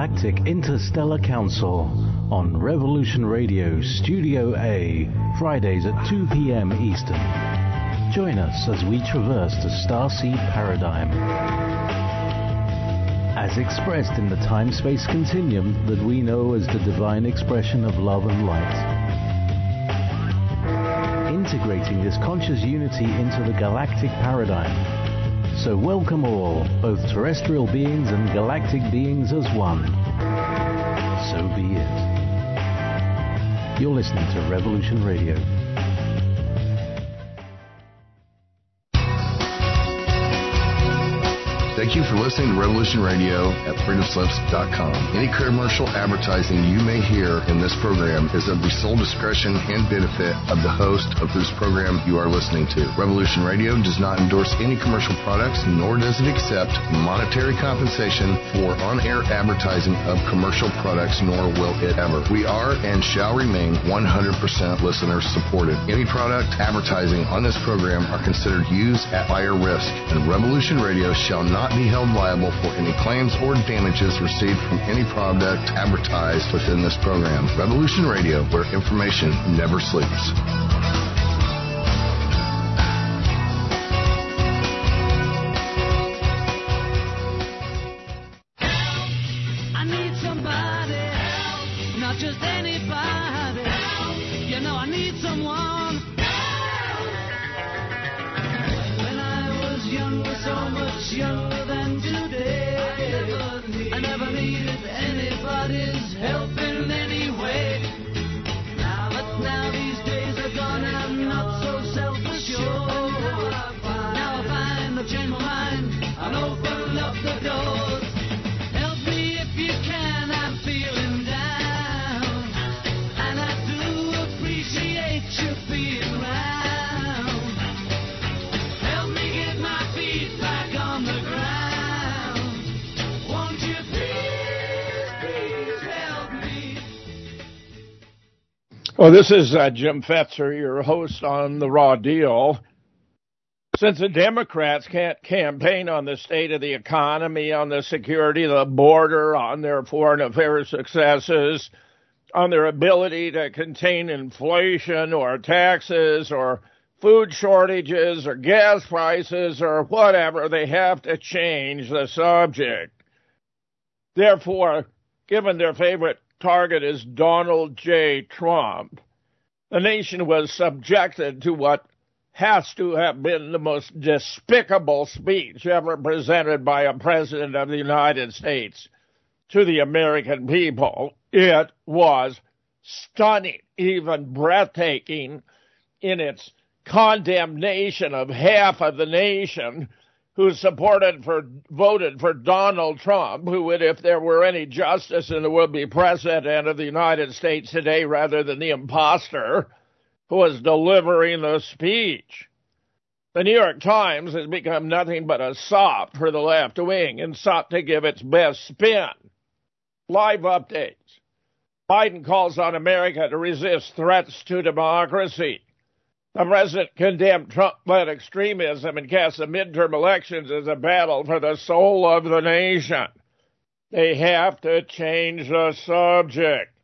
Galactic Interstellar Council on Revolution Radio Studio A, Fridays at 2 p.m. Eastern. Join us as we traverse the starseed paradigm, as expressed in the time-space continuum that we know as the divine expression of love and light. Integrating this conscious unity into the galactic paradigm. So welcome all, both terrestrial beings and galactic beings as one. So be it. You're listening to Revolution Radio. Thank you for listening to Revolution Radio at freedomslips.com. Any commercial advertising you may hear in this program is of the sole discretion and benefit of the host of whose program you are listening to. Revolution Radio does not endorse any commercial products, nor does it accept monetary compensation for on-air advertising of commercial products, nor will it ever. We are and shall remain 100% listener-supported. Any product advertising on this program are considered used at buyer risk, and Revolution Radio shall not be held liable for any claims or damages received from any product advertised within this program. Revolution Radio, where information never sleeps. I need somebody help, not just anybody help. You know I need someone help. When I was younger, so much younger. I never needed anybody's help in any way. Now these days are gone and I'm not so self-assured. Now I find I've changed my mind and opened up the doors. Help me if you can, I'm feeling down. And I do appreciate you being around. Help me get my feet back on the ground. Well, this is Jim Fetzer, your host on The Raw Deal. Since the Democrats can't campaign on the state of the economy, on the security of the border, on their foreign affairs successes, on their ability to contain inflation or taxes or food shortages or gas prices or whatever, they have to change the subject. Therefore, given their favorite target is Donald J. Trump, the nation was subjected to what has to have been the most despicable speech ever presented by a president of the United States to the American people. It was stunning, even breathtaking in its condemnation of half of the nation who voted for Donald Trump, who would, if there were any justice in the world, be president of the United States today rather than the imposter who was delivering the speech. The New York Times has become nothing but a sop for the left wing and sought to give its best spin. Live updates. Biden calls on America to resist threats to democracy. The president condemned Trump-led extremism and cast the midterm elections as a battle for the soul of the nation. They have to change the subject.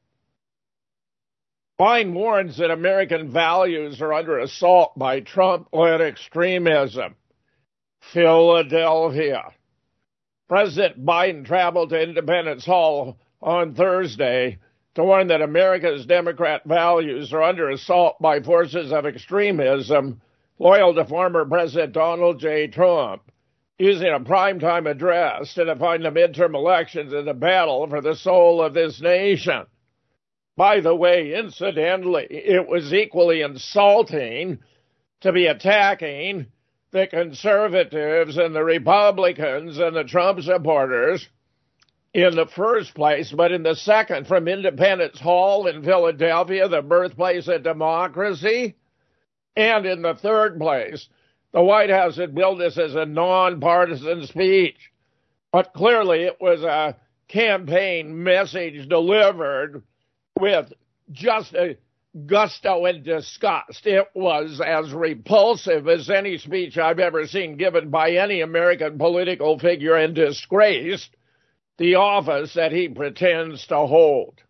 Biden warns that American values are under assault by Trump-led extremism. Philadelphia. President Biden traveled to Independence Hall on Thursday to warn that America's Democrat values are under assault by forces of extremism loyal to former President Donald J. Trump, using a primetime address to define the midterm elections as a battle for the soul of this nation. By the way, incidentally, it was equally insulting to be attacking the conservatives and the Republicans and the Trump supporters in the first place, but in the second, from Independence Hall in Philadelphia, the birthplace of democracy, and in the third place, the White House had billed this as a nonpartisan speech, but clearly it was a campaign message delivered with just a gusto and disgust. It was as repulsive as any speech I've ever seen given by any American political figure, and disgraced the office that he pretends to hold.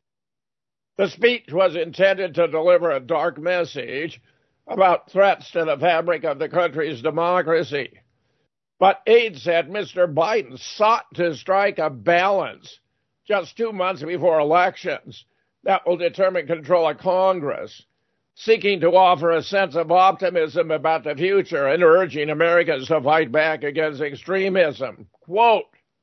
The speech was intended to deliver a dark message about threats to the fabric of the country's democracy. But aides said Mr. Biden sought to strike a balance just 2 months before elections that will determine control of Congress, seeking to offer a sense of optimism about the future and urging Americans to fight back against extremism. Quote,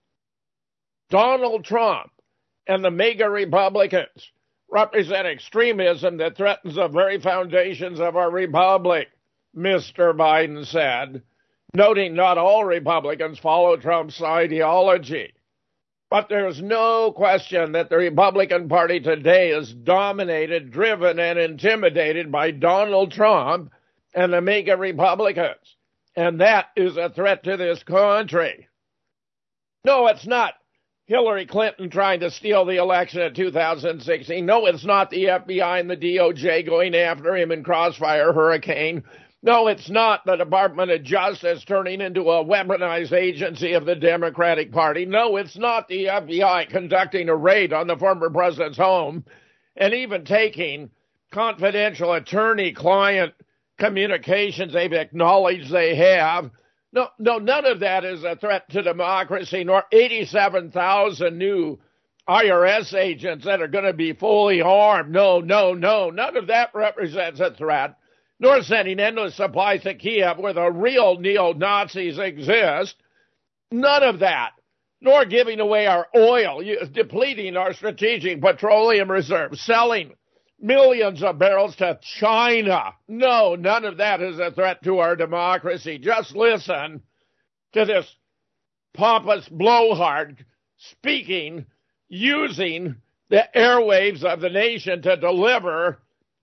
Donald Trump and the MAGA Republicans represent extremism that threatens the very foundations of our republic, Mr. Biden said, noting not all Republicans follow Trump's ideology. But there's no question that the Republican Party today is dominated, driven, and intimidated by Donald Trump and the MAGA Republicans. And that is a threat to this country. No, it's not Hillary Clinton trying to steal the election in 2016. No, it's not the FBI and the DOJ going after him in Crossfire Hurricane. No, it's not the Department of Justice turning into a weaponized agency of the Democratic Party. No, it's not the FBI conducting a raid on the former president's home and even taking confidential attorney-client communications they've acknowledged they have. No, none of that is a threat to democracy, nor 87,000 new IRS agents that are going to be fully armed. No, none of that represents a threat. Nor sending endless supplies to Kiev where the real neo-Nazis exist. None of that. Nor giving away our oil, depleting our strategic petroleum reserves, selling millions of barrels to China. No, none of that is a threat to our democracy. Just listen to this pompous blowhard speaking, using the airwaves of the nation to deliver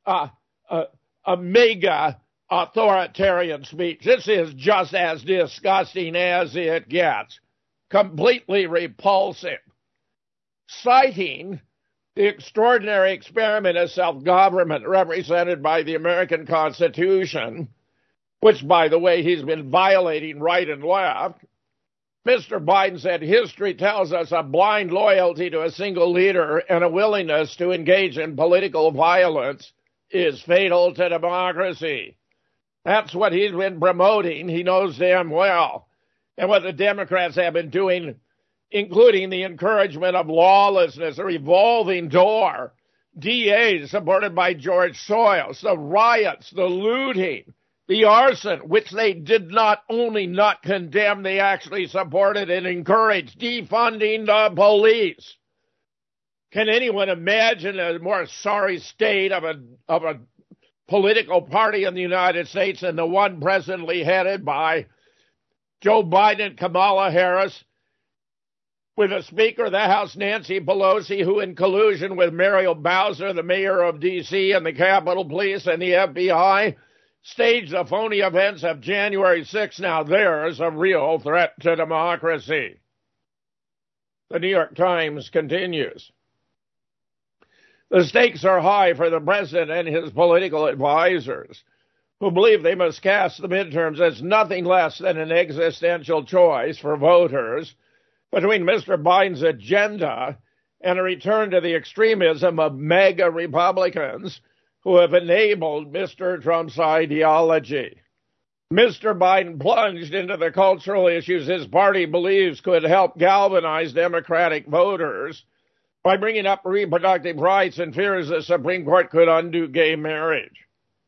a mega authoritarian speech. This is just as disgusting as it gets. Completely repulsive. Citing the extraordinary experiment of self-government represented by the American Constitution, which, by the way, he's been violating right and left, Mr. Biden said history tells us a blind loyalty to a single leader and a willingness to engage in political violence is fatal to democracy. That's what he's been promoting. He knows damn well. And what the Democrats have been doing, including the encouragement of lawlessness, a revolving door, DAs supported by George Soros, the riots, the looting, the arson, which they did not only not condemn, they actually supported and encouraged, defunding the police. Can anyone imagine a more sorry state of a political party in the United States than the one presently headed by Joe Biden and Kamala Harris, with a Speaker of the House, Nancy Pelosi, who in collusion with Muriel Bowser, the mayor of D.C., and the Capitol Police and the FBI, staged the phony events of January 6th. Now there's a real threat to democracy. The New York Times continues. The stakes are high for the president and his political advisors, who believe they must cast the midterms as nothing less than an existential choice for voters between Mr. Biden's agenda and a return to the extremism of MAGA Republicans who have enabled Mr. Trump's ideology. Mr. Biden plunged into the cultural issues his party believes could help galvanize Democratic voters by bringing up reproductive rights and fears the Supreme Court could undo gay marriage.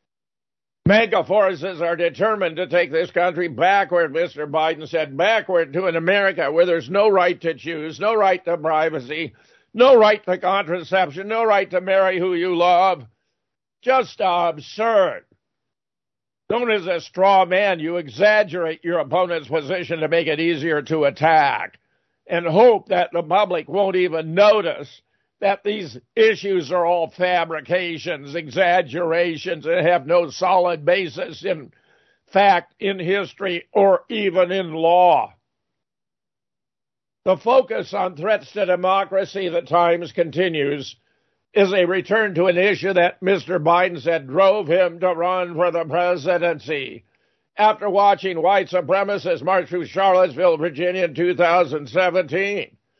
MAGA forces are determined to take this country backward, Mr. Biden said, backward to an America where there's no right to choose, no right to privacy, no right to contraception, no right to marry who you love. Just absurd. Known as a straw man, you exaggerate your opponent's position to make it easier to attack and hope that the public won't even notice that these issues are all fabrications, exaggerations, and have no solid basis in fact, in history, or even in law. The focus on threats to democracy, the Times continues, is a return to an issue that Mr. Biden said drove him to run for the presidency. After watching white supremacists march through Charlottesville, Virginia in 2017,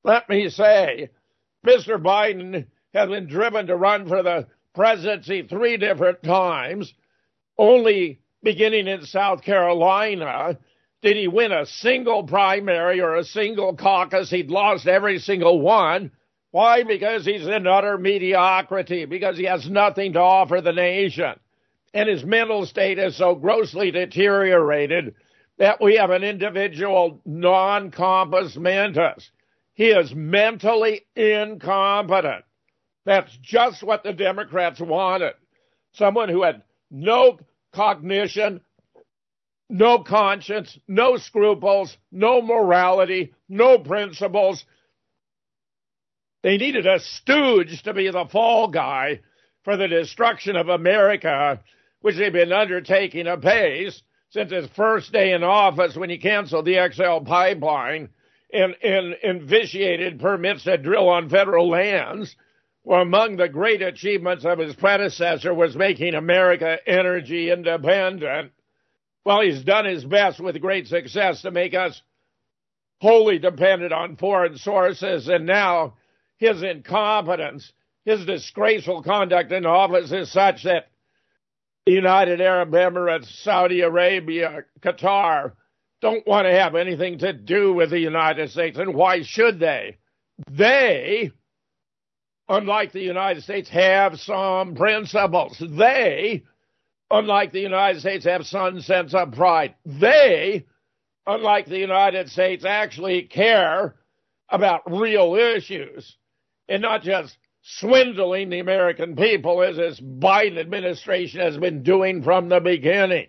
Let me say, Mr. Biden has been driven to run for the presidency 3 different times. Only beginning in South Carolina did he win a single primary or a single caucus. He'd lost every single one. Why? Because he's in utter mediocrity, because he has nothing to offer the nation. And his mental state is so grossly deteriorated that we have an individual non-compos mentis. He is mentally incompetent. That's just what the Democrats wanted. Someone who had no cognition, no conscience, no scruples, no morality, no principles. They needed a stooge to be the fall guy for the destruction of America, which they've been undertaking apace since his first day in office when he canceled the XL pipeline and vitiated permits to drill on federal lands. Well, among the great achievements of his predecessor was making America energy independent. Well, he's done his best with great success to make us wholly dependent on foreign sources, and now his incompetence, his disgraceful conduct in office is such that the United Arab Emirates, Saudi Arabia, Qatar don't want to have anything to do with the United States. And why should they? They, unlike the United States, have some principles. They, unlike the United States, have some sense of pride. They, unlike the United States, actually care about real issues and not just swindling the American people as this Biden administration has been doing from the beginning.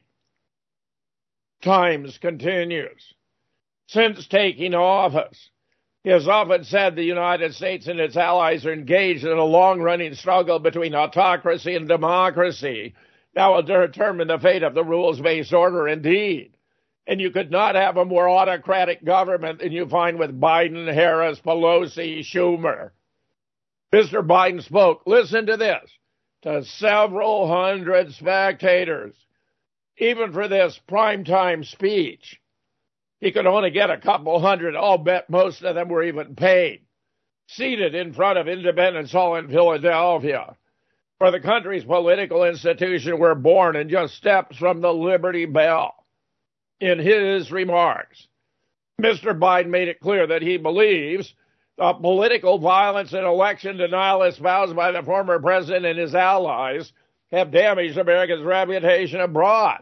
Times continues. Since taking office, he has often said the United States and its allies are engaged in a long-running struggle between autocracy and democracy that will determine the fate of the rules-based order. Indeed. And you could not have a more autocratic government than you find with Biden, Harris, Pelosi, Schumer. Mr. Biden spoke, listen to this, to several hundred spectators. Even for this primetime speech, he could only get a couple hundred. I'll bet most of them were even paid. Seated in front of Independence Hall in Philadelphia, where the country's political institutions were born in just steps from the Liberty Bell. In his remarks, Mr. Biden made it clear that he believes the political violence and election denial espoused by the former president and his allies have damaged America's reputation abroad.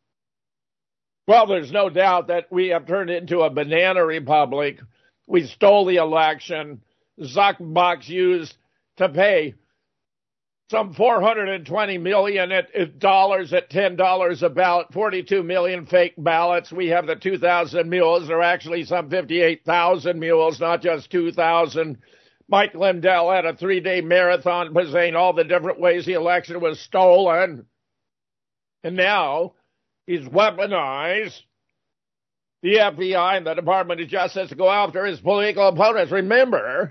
Well, there's no doubt that we have turned into a banana republic. We stole the election. Zuckerbucks used to pay some $420 million dollars at $10 a ballot, 42 million fake ballots. We have the 2,000 mules. There are actually some 58,000 mules, not just 2,000. Mike Lindell had a 3-day marathon saying all the different ways the election was stolen. And now he's weaponized the FBI and the Department of Justice to go after his political opponents. Remember,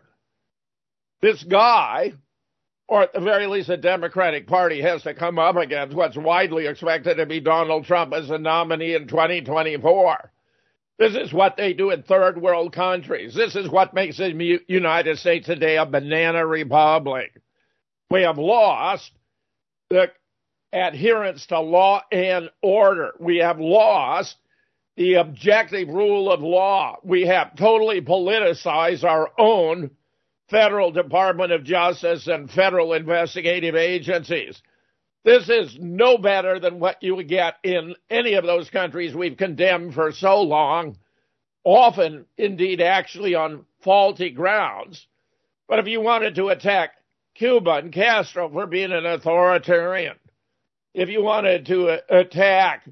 this guy, or at the very least the Democratic Party, has to come up against what's widely expected to be Donald Trump as a nominee in 2024. This is what they do in third world countries. This is what makes the United States today a banana republic. We have lost the adherence to law and order. We have lost the objective rule of law. We have totally politicized our own Federal Department of Justice and federal investigative agencies. This is no better than what you would get in any of those countries we've condemned for so long, often, indeed, actually on faulty grounds. But if you wanted to attack Cuba and Castro for being an authoritarian, if you wanted to attack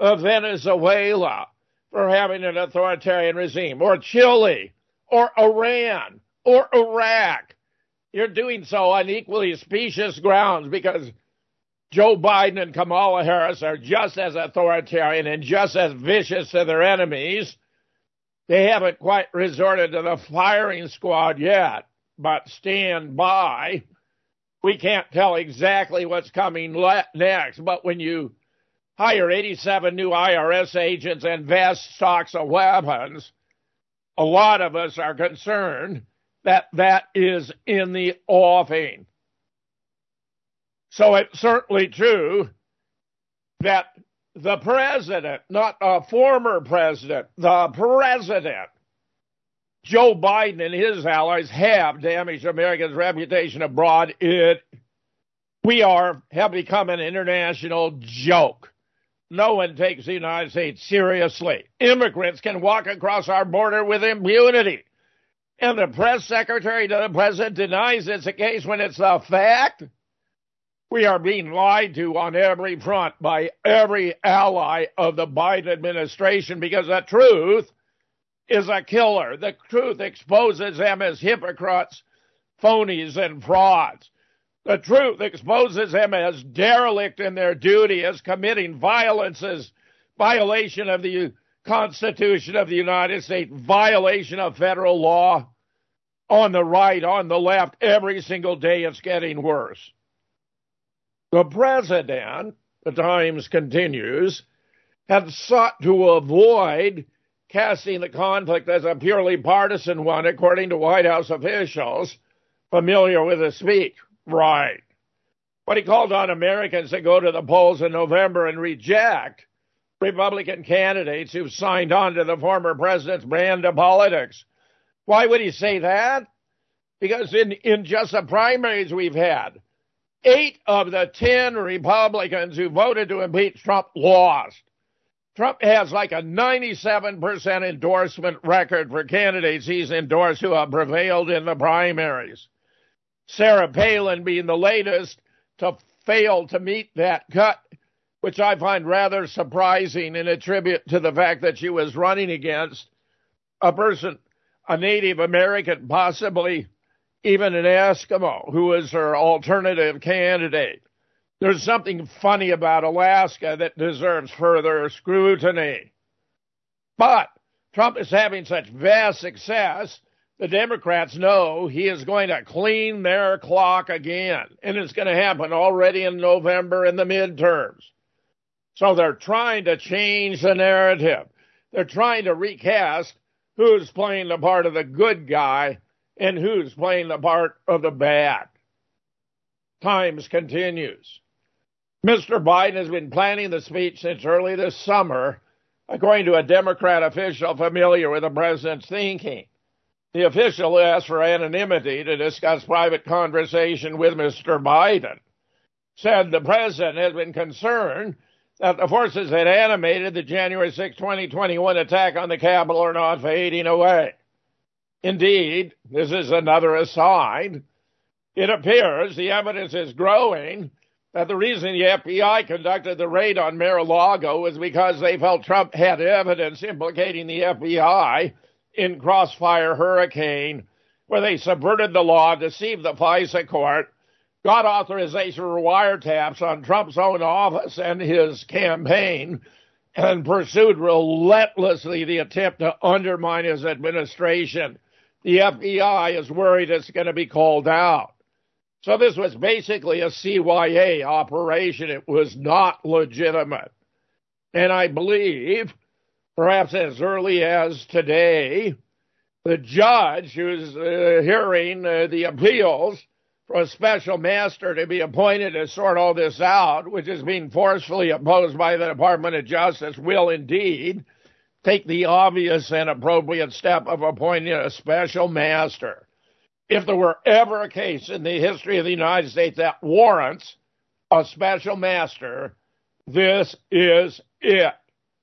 Venezuela for having an authoritarian regime, or Chile, or Iran, or Iraq, you're doing so on equally specious grounds because Joe Biden and Kamala Harris are just as authoritarian and just as vicious to their enemies. They haven't quite resorted to the firing squad yet, but stand by. We can't tell exactly what's coming next, but when you hire 87 new IRS agents and vast stocks of weapons, a lot of us are concerned that is in the offing. So it's certainly true that the president, not a former president, the president, Joe Biden and his allies have damaged America's reputation abroad. We have become an international joke. No one takes the United States seriously. Immigrants can walk across our border with impunity. And the press secretary to the president denies it's a case when it's a fact. We are being lied to on every front by every ally of the Biden administration because the truth is a killer. The truth exposes them as hypocrites, phonies, and frauds. The truth exposes them as derelict in their duty, as committing violation of the Constitution of the United States, violation of federal law. On the right, on the left, every single day it's getting worse. The president, the Times continues, had sought to avoid casting the conflict as a purely partisan one, according to White House officials familiar with the speech. Right. But he called on Americans to go to the polls in November and reject Republican candidates who've signed on to the former president's brand of politics. Why would he say that? Because in just the primaries we've had, 8 of the 10 Republicans who voted to impeach Trump lost. Trump has like a 97% endorsement record for candidates he's endorsed who have prevailed in the primaries. Sarah Palin being the latest to fail to meet that cut, which I find rather surprising and attribute to the fact that she was running against a person, a Native American, possibly even an Eskimo, who was her alternative candidate. There's something funny about Alaska that deserves further scrutiny. But Trump is having such vast success, the Democrats know he is going to clean their clock again, and it's going to happen already in November in the midterms. So they're trying to change the narrative. They're trying to recast who's playing the part of the good guy and who's playing the part of the bad. Times continues. Mr. Biden has been planning the speech since early this summer, according to a Democrat official familiar with the president's thinking. The official asked for anonymity to discuss private conversation with Mr. Biden. Said the president has been concerned that the forces that animated the January 6, 2021 attack on the Capitol are not fading away. Indeed, this is another aside. It appears the evidence is growing that the reason the FBI conducted the raid on Mar-a-Lago was because they felt Trump had evidence implicating the FBI in Crossfire Hurricane, where they subverted the law, deceived the FISA court, got authorization for wiretaps on Trump's own office and his campaign, and pursued relentlessly the attempt to undermine his administration. The FBI is worried it's going to be called out. So this was basically a CYA operation. It was not legitimate. And I believe, perhaps as early as today, the judge who's hearing the appeals for a special master to be appointed to sort all this out, which is being forcefully opposed by the Department of Justice, will indeed take the obvious and appropriate step of appointing a special master. If there were ever a case in the history of the United States that warrants a special master, this is it.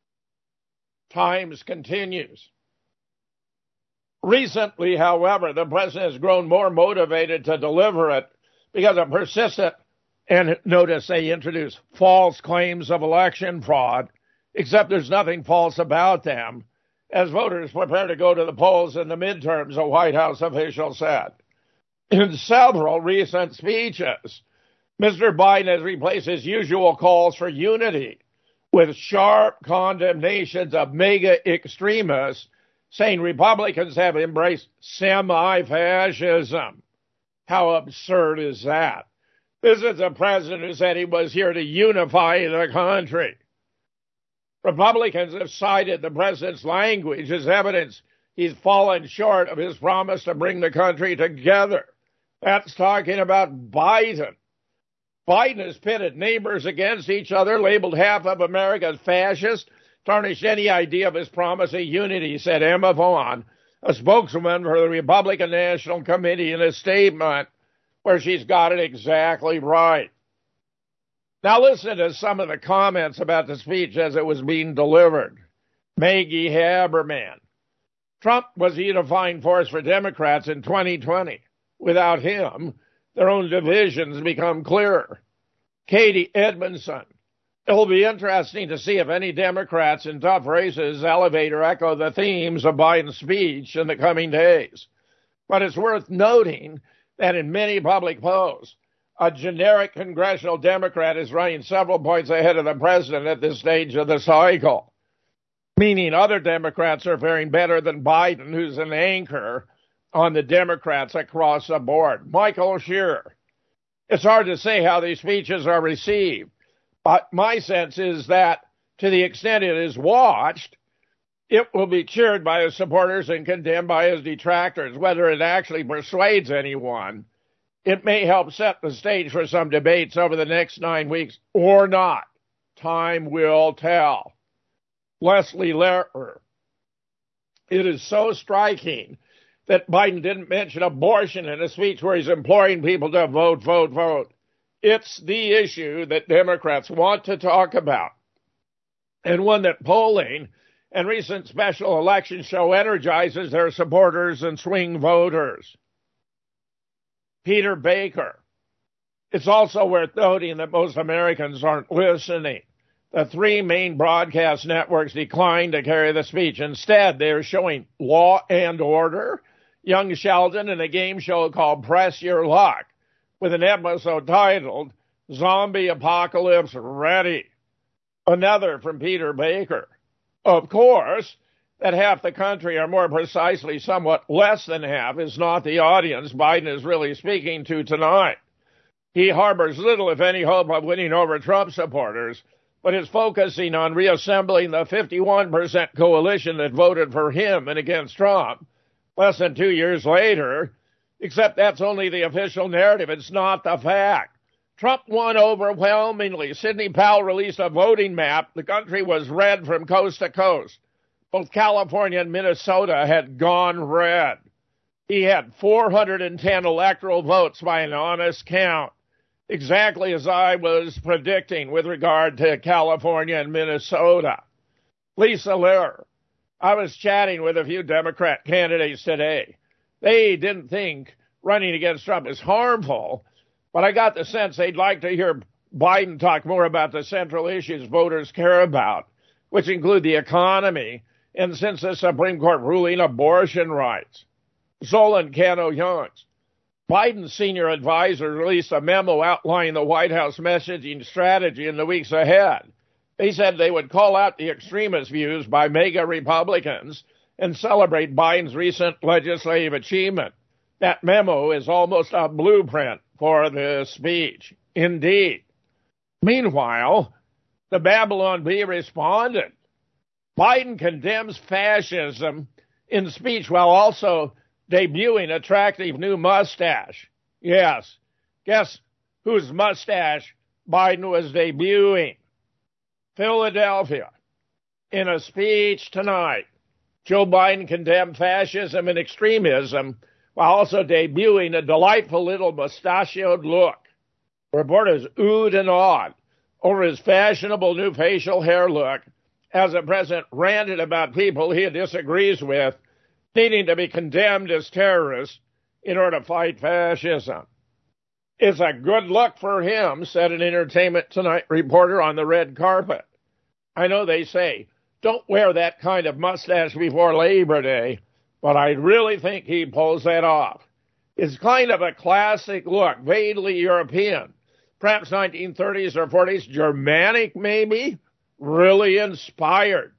Times continues. Recently, however, the president has grown more motivated to deliver it because of persistent, and notice they introduce false claims of election fraud, except there's nothing false about them, as voters prepare to go to the polls in the midterms, a White House official said. In several recent speeches, Mr. Biden has replaced his usual calls for unity with sharp condemnations of mega extremists, saying Republicans have embraced semi-fascism. How absurd is that? This is a president who said he was here to unify the country. Republicans have cited the president's language as evidence he's fallen short of his promise to bring the country together. That's talking about Biden. Biden has pitted neighbors against each other, labeled half of America as fascist, tarnished any idea of his promise of unity, said Emma Vaughn, a spokeswoman for the Republican National Committee, in a statement where she's got it exactly right. Now listen to some of the comments about the speech as it was being delivered. Maggie Haberman. Trump was the unifying force for Democrats in 2020. Without him, their own divisions become clearer. Katie Edmondson. It will be interesting to see if any Democrats in tough races elevate or echo the themes of Biden's speech in the coming days. But it's worth noting that in many public polls, a generic congressional Democrat is running several points ahead of the president at this stage of the cycle, meaning other Democrats are faring better than Biden, who's an anchor on the Democrats across the board. Michael Shearer. It's hard to say how these speeches are received, but my sense is that to the extent it is watched, it will be cheered by his supporters and condemned by his detractors. Whether it actually persuades anyone, it may help set the stage for some debates over the next 9 weeks or not. Time will tell. Leslie Lehrer. It is so striking that Biden didn't mention abortion in a speech where he's imploring people to vote, vote, vote. It's the issue that Democrats want to talk about, and one that polling and recent special elections show energizes their supporters and swing voters. Peter Baker. It's also worth noting that most Americans aren't listening. The three main broadcast networks declined to carry the speech. Instead, they are showing Law and Order, Young Sheldon, and a game show called Press Your Luck, with an episode titled Zombie Apocalypse Ready. Another from Peter Baker. Of course, that half the country, or more precisely somewhat less than half, is not the audience Biden is really speaking to tonight. He harbors little, if any, hope of winning over Trump supporters, but is focusing on reassembling the 51% coalition that voted for him and against Trump less than 2 years later, except that's only the official narrative. It's not the fact. Trump won overwhelmingly. Sidney Powell released a voting map. The country was red from coast to coast. Both California and Minnesota had gone red. He had 410 electoral votes by an honest count, exactly as I was predicting with regard to California and Minnesota. Lisa Lehrer. I was chatting with a few Democrat candidates today. They didn't think running against Trump is harmful, but I got the sense they'd like to hear Biden talk more about the central issues voters care about, which include the economy and, since the Supreme Court ruling, abortion rights. Zolan Cano-Youngs. Biden's senior advisor released a memo outlining the White House messaging strategy in the weeks ahead. They said they would call out the extremist views by MAGA Republicans and celebrate Biden's recent legislative achievement. That memo is almost a blueprint for the speech. Indeed. Meanwhile, the Babylon Bee responded. Biden condemns fascism in speech while also debuting attractive new mustache. Yes, guess whose mustache Biden was debuting? Philadelphia. In a speech tonight, Joe Biden condemned fascism and extremism while also debuting a delightful little mustachioed look. Reporters oohed and awed over his fashionable new facial hair look as the president ranted about people he disagrees with needing to be condemned as terrorists in order to fight fascism. It's a good look for him, said an Entertainment Tonight reporter on the red carpet. I know they say, don't wear that kind of mustache before Labor Day, but I really think he pulls that off. It's kind of a classic look, vaguely European, perhaps 1930s or 40s, Germanic maybe, really inspired.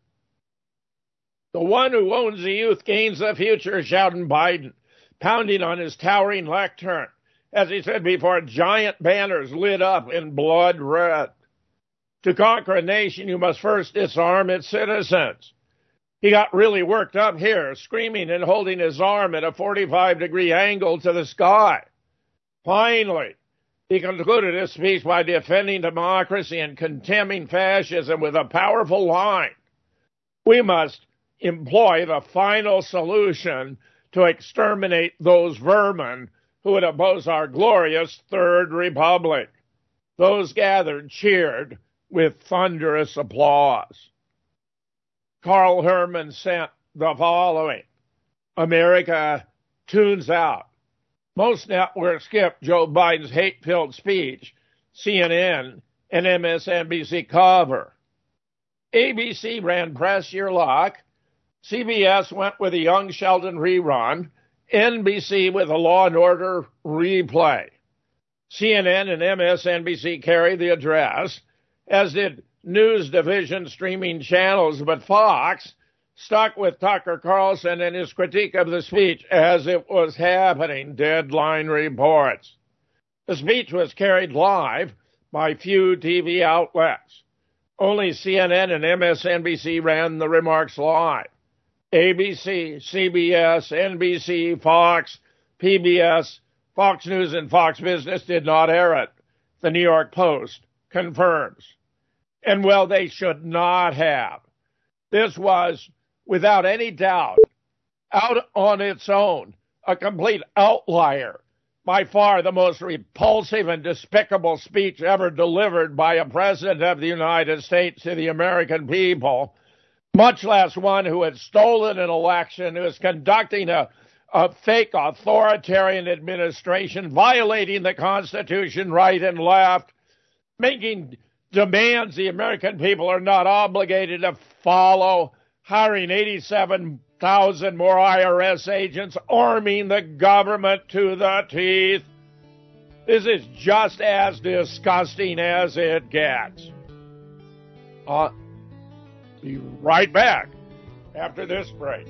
The one who owns the youth gains the future, shouted Biden, pounding on his towering lectern, as he said before giant banners lit up in blood red. To conquer a nation, you must first disarm its citizens. He got really worked up here, screaming and holding his arm at a 45-degree angle to the sky. Finally, he concluded his speech by defending democracy and condemning fascism with a powerful line. We must employ the final solution to exterminate those vermin who would oppose our glorious Third Republic. Those gathered cheered with thunderous applause. Carl Herman sent the following: America tunes out. Most networks skipped Joe Biden's hate-filled speech. CNN and MSNBC cover. ABC ran Press Your Luck. CBS went with a Young Sheldon rerun. NBC with a Law and Order replay. CNN and MSNBC carried the address, as did news division streaming channels, but Fox stuck with Tucker Carlson and his critique of the speech as it was happening, Deadline reports. The speech was carried live by few TV outlets. Only CNN and MSNBC ran the remarks live. ABC, CBS, NBC, Fox, PBS, Fox News, and Fox Business did not air it. The New York Post confirms. And well, they should not have. This was, without any doubt, out on its own, a complete outlier. By far the most repulsive and despicable speech ever delivered by a president of the United States to the American people, much less one who had stolen an election, who is conducting a fake authoritarian administration, violating the Constitution right and left, making demands the American people are not obligated to follow, hiring 87,000 more IRS agents, arming the government to the teeth. This is just as disgusting as it gets. Be right back after this break.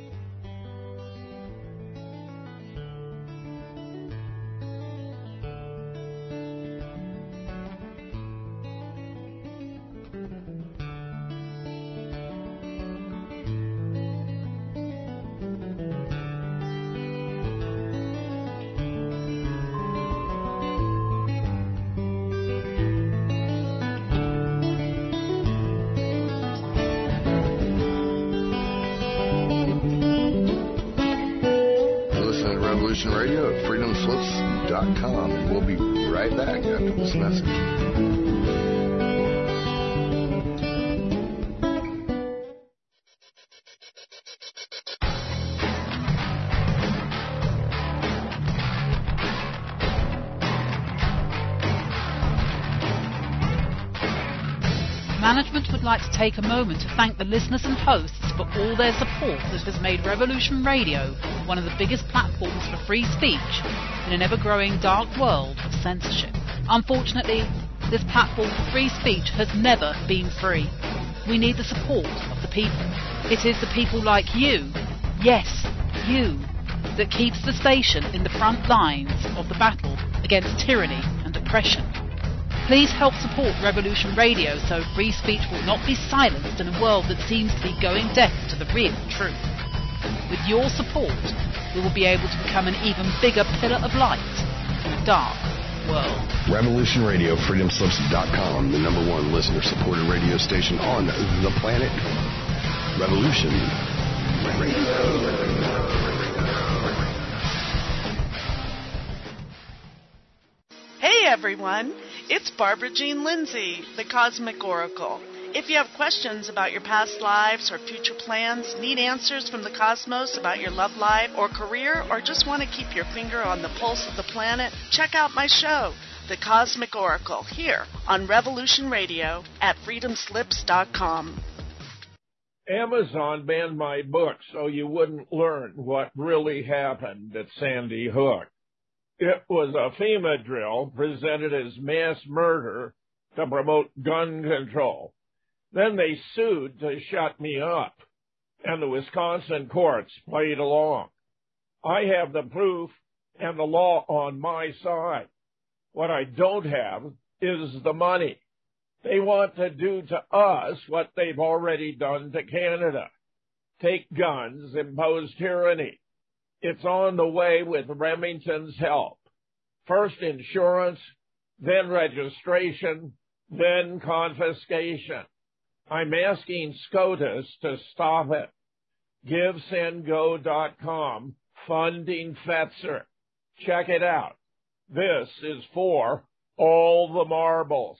Radio at freedomslips.com, and we'll be right back after this message. Management would like to take a moment to thank the listeners and hosts for all their support that has made Revolution Radio one of the biggest platforms for free speech in an ever-growing dark world of censorship. Unfortunately, this platform for free speech has never been free. We need the support of the people. It is the people like you, yes, you, that keeps the station in the front lines of the battle against tyranny and oppression. Please help support Revolution Radio so free speech will not be silenced in a world that seems to be going deaf to the real truth. With your support, we will be able to become an even bigger pillar of light in a dark world. Revolution Radio, freedomslips.com, the #1 listener-supported radio station on the planet. Revolution Radio. Hey everyone, it's Barbara Jean Lindsay, the Cosmic Oracle. If you have questions about your past lives or future plans, need answers from the cosmos about your love life or career, or just want to keep your finger on the pulse of the planet, check out my show, The Cosmic Oracle, here on Revolution Radio at freedomslips.com. Amazon banned my book so you wouldn't learn what really happened at Sandy Hook. It was a FEMA drill presented as mass murder to promote gun control. Then they sued to shut me up, and the Wisconsin courts played along. I have the proof and the law on my side. What I don't have is the money. They want to do to us what they've already done to Canada. take guns, impose tyranny. It's on the way with Remington's help. First insurance, then registration, then confiscation. I'm asking SCOTUS to stop it. GiveSendGo.com, funding Fetzer. Check it out. This is for all the marbles.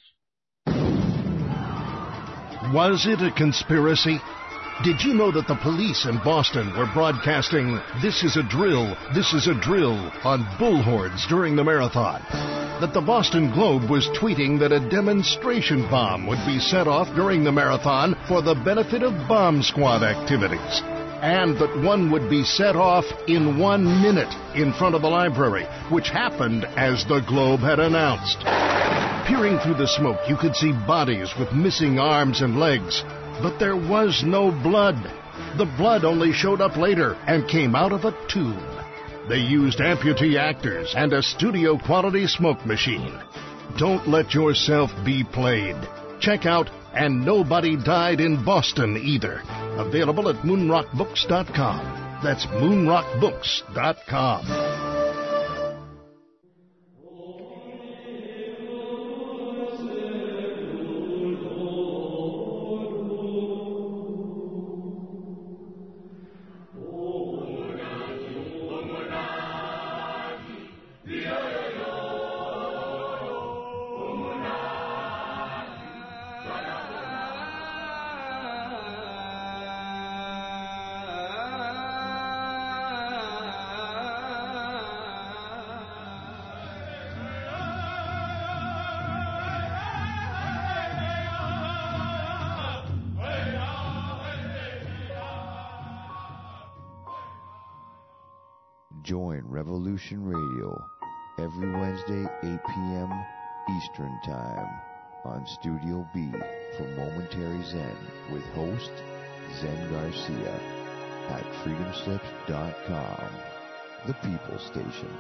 Was it a conspiracy? Did you know that the police in Boston were broadcasting, "This is a drill, this is a drill," on bullhorns during the marathon? That the Boston Globe was tweeting that a demonstration bomb would be set off during the marathon for the benefit of bomb squad activities? And that one would be set off in 1 minute in front of the library, which happened as the Globe had announced. Peering through the smoke, you could see bodies with missing arms and legs. But there was no blood. The blood only showed up later and came out of a tube. They used amputee actors and a studio-quality smoke machine. Don't let yourself be played. Check out And Nobody Died in Boston Either. Available at moonrockbooks.com. That's moonrockbooks.com. Join Revolution Radio every Wednesday, 8 p.m. Eastern Time on Studio B for Momentary Zen with host Zen Garcia at freedomslips.com, the People's Station.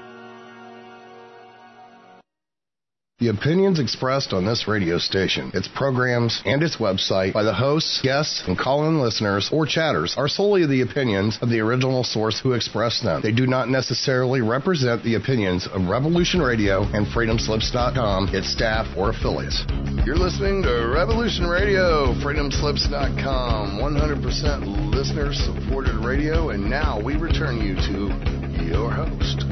The opinions expressed on this radio station, its programs, and its website by the hosts, guests, and call-in listeners or chatters are solely the opinions of the original source who expressed them. They do not necessarily represent the opinions of Revolution Radio and freedomslips.com, its staff, or affiliates. You're listening to Revolution Radio, freedomslips.com, 100% listener-supported radio, and now we return you to your host.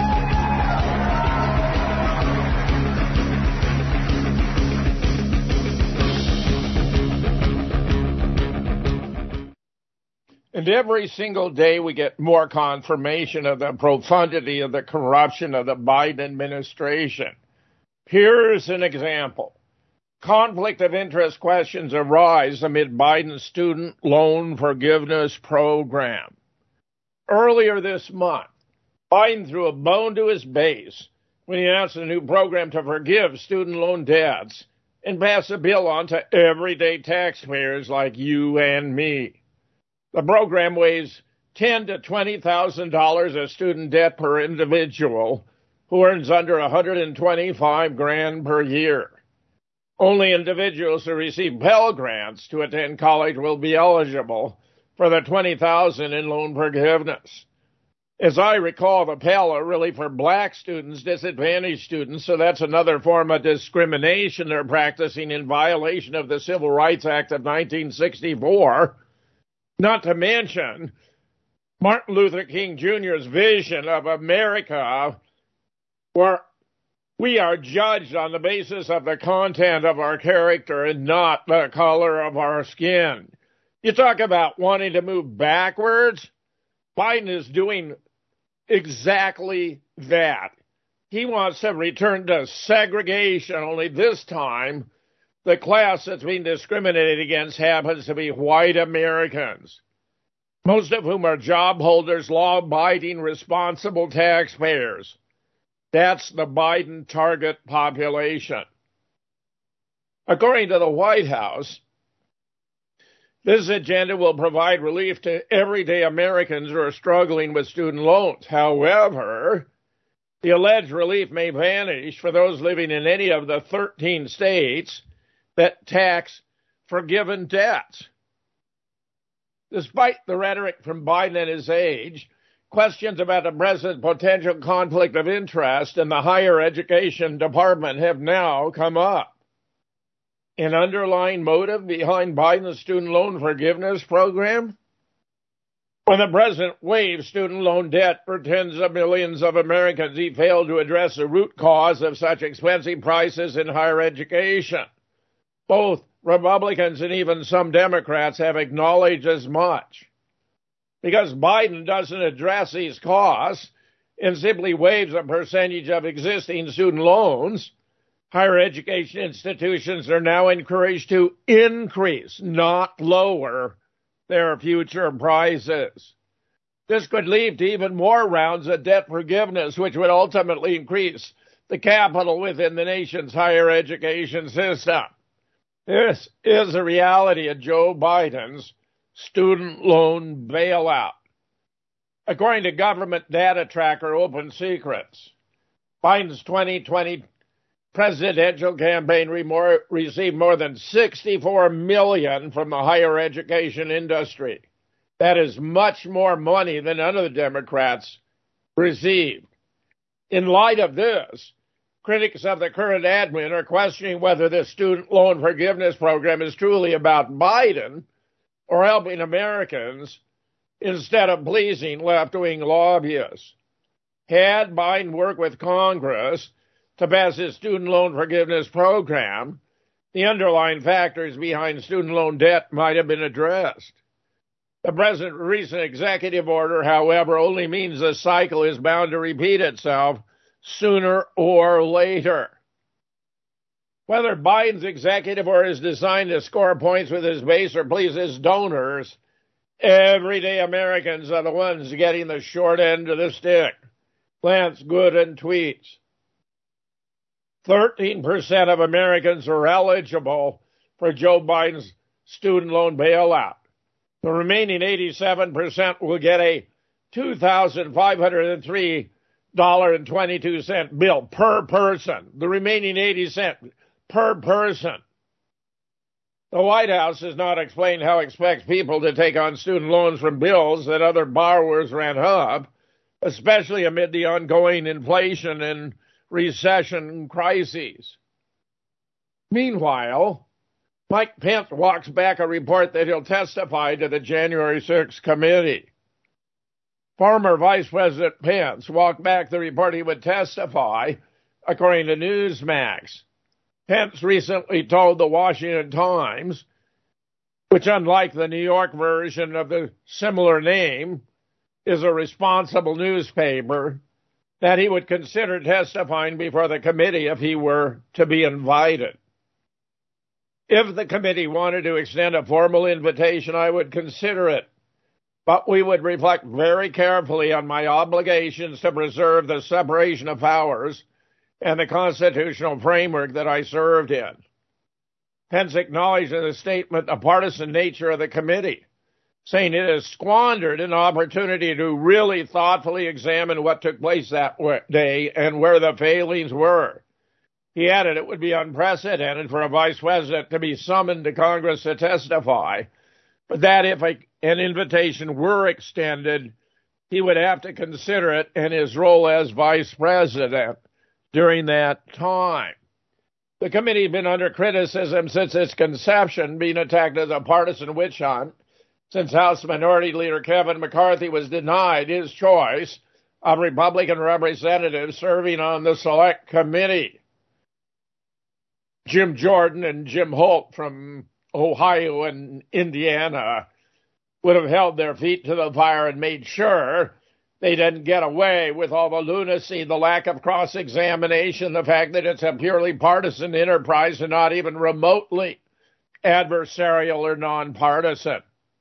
And every single day we get more confirmation of the profundity of the corruption of the Biden administration. Here's an example. Conflict of interest questions arise amid Biden's student loan forgiveness program. Earlier this month, Biden threw a bone to his base when he announced a new program to forgive student loan debts and pass a bill on to everyday taxpayers like you and me. The program weighs $10,000 to $20,000 of student debt per individual who earns under $125,000 per year. Only individuals who receive Pell Grants to attend college will be eligible for the $20,000 in loan forgiveness. As I recall, the Pell are really for black students, disadvantaged students, so that's another form of discrimination they're practicing in violation of the Civil Rights Act of 1964. Not to mention Martin Luther King Jr.'s vision of America, where we are judged on the basis of the content of our character and not the color of our skin. You talk about wanting to move backwards. Biden is doing exactly that. He wants to return to segregation, only this time the class that's being discriminated against happens to be white Americans, most of whom are job holders, law-abiding, responsible taxpayers. That's the Biden target population. According to the White House, this agenda will provide relief to everyday Americans who are struggling with student loans. However, the alleged relief may vanish for those living in any of the 13 states that tax forgiven debts. Despite the rhetoric from Biden and his age, questions about the president's potential conflict of interest in the higher education department have now come up. An underlying motive behind Biden's student loan forgiveness program? When the president waived student loan debt for tens of millions of Americans, he failed to address the root cause of such expensive prices in higher education. Both Republicans and even some Democrats have acknowledged as much. Because Biden doesn't address these costs and simply waives a percentage of existing student loans, higher education institutions are now encouraged to increase, not lower, their future prices. This could lead to even more rounds of debt forgiveness, which would ultimately increase the capital within the nation's higher education system. This is the reality of Joe Biden's student loan bailout. According to government data tracker Open Secrets, Biden's 2020 presidential campaign received more than $64 million from the higher education industry. That is much more money than none of the Democrats received. In light of this, critics of the current admin are questioning whether the student loan forgiveness program is truly about Biden or helping Americans instead of pleasing left-wing lobbyists. Had Biden worked with Congress to pass his student loan forgiveness program, the underlying factors behind student loan debt might have been addressed. The president's recent executive order, however, only means the cycle is bound to repeat itself sooner or later. Whether Biden's executive order is designed to score points with his base or please his donors, everyday Americans are the ones getting the short end of the stick. Lance Gooden tweets, 13% of Americans are eligible for Joe Biden's student loan bailout. The remaining 87% will get a $2,503.22 bill per person. The remaining 80 cents per person. The White House has not explained how it expects people to take on student loans from bills that other borrowers ran up, especially amid the ongoing inflation and recession crises. Meanwhile, Mike Pence walks back a report that he'll testify to the January 6th committee. Former Vice President Pence walked back the report he would testify, according to Newsmax. Pence recently told the Washington Times, which unlike the New York version of the similar name, is a responsible newspaper, that he would consider testifying before the committee if he were to be invited. If the committee wanted to extend a formal invitation, I would consider it, but we would reflect very carefully on my obligations to preserve the separation of powers and the constitutional framework that I served in. Pence acknowledged in a statement the partisan nature of the committee, saying it has squandered an opportunity to really thoughtfully examine what took place that day and where the failings were. He added it would be unprecedented for a vice president to be summoned to Congress to testify, but that if an invitation were extended, he would have to consider it in his role as vice president during that time. The committee has been under criticism since its conception, being attacked as a partisan witch hunt, since House Minority Leader Kevin McCarthy was denied his choice of Republican representatives serving on the Select Committee. Jim Jordan and Jim Holt from Ohio and Indiana would have held their feet to the fire and made sure they didn't get away with all the lunacy, the lack of cross-examination, the fact that it's a purely partisan enterprise and not even remotely adversarial or nonpartisan.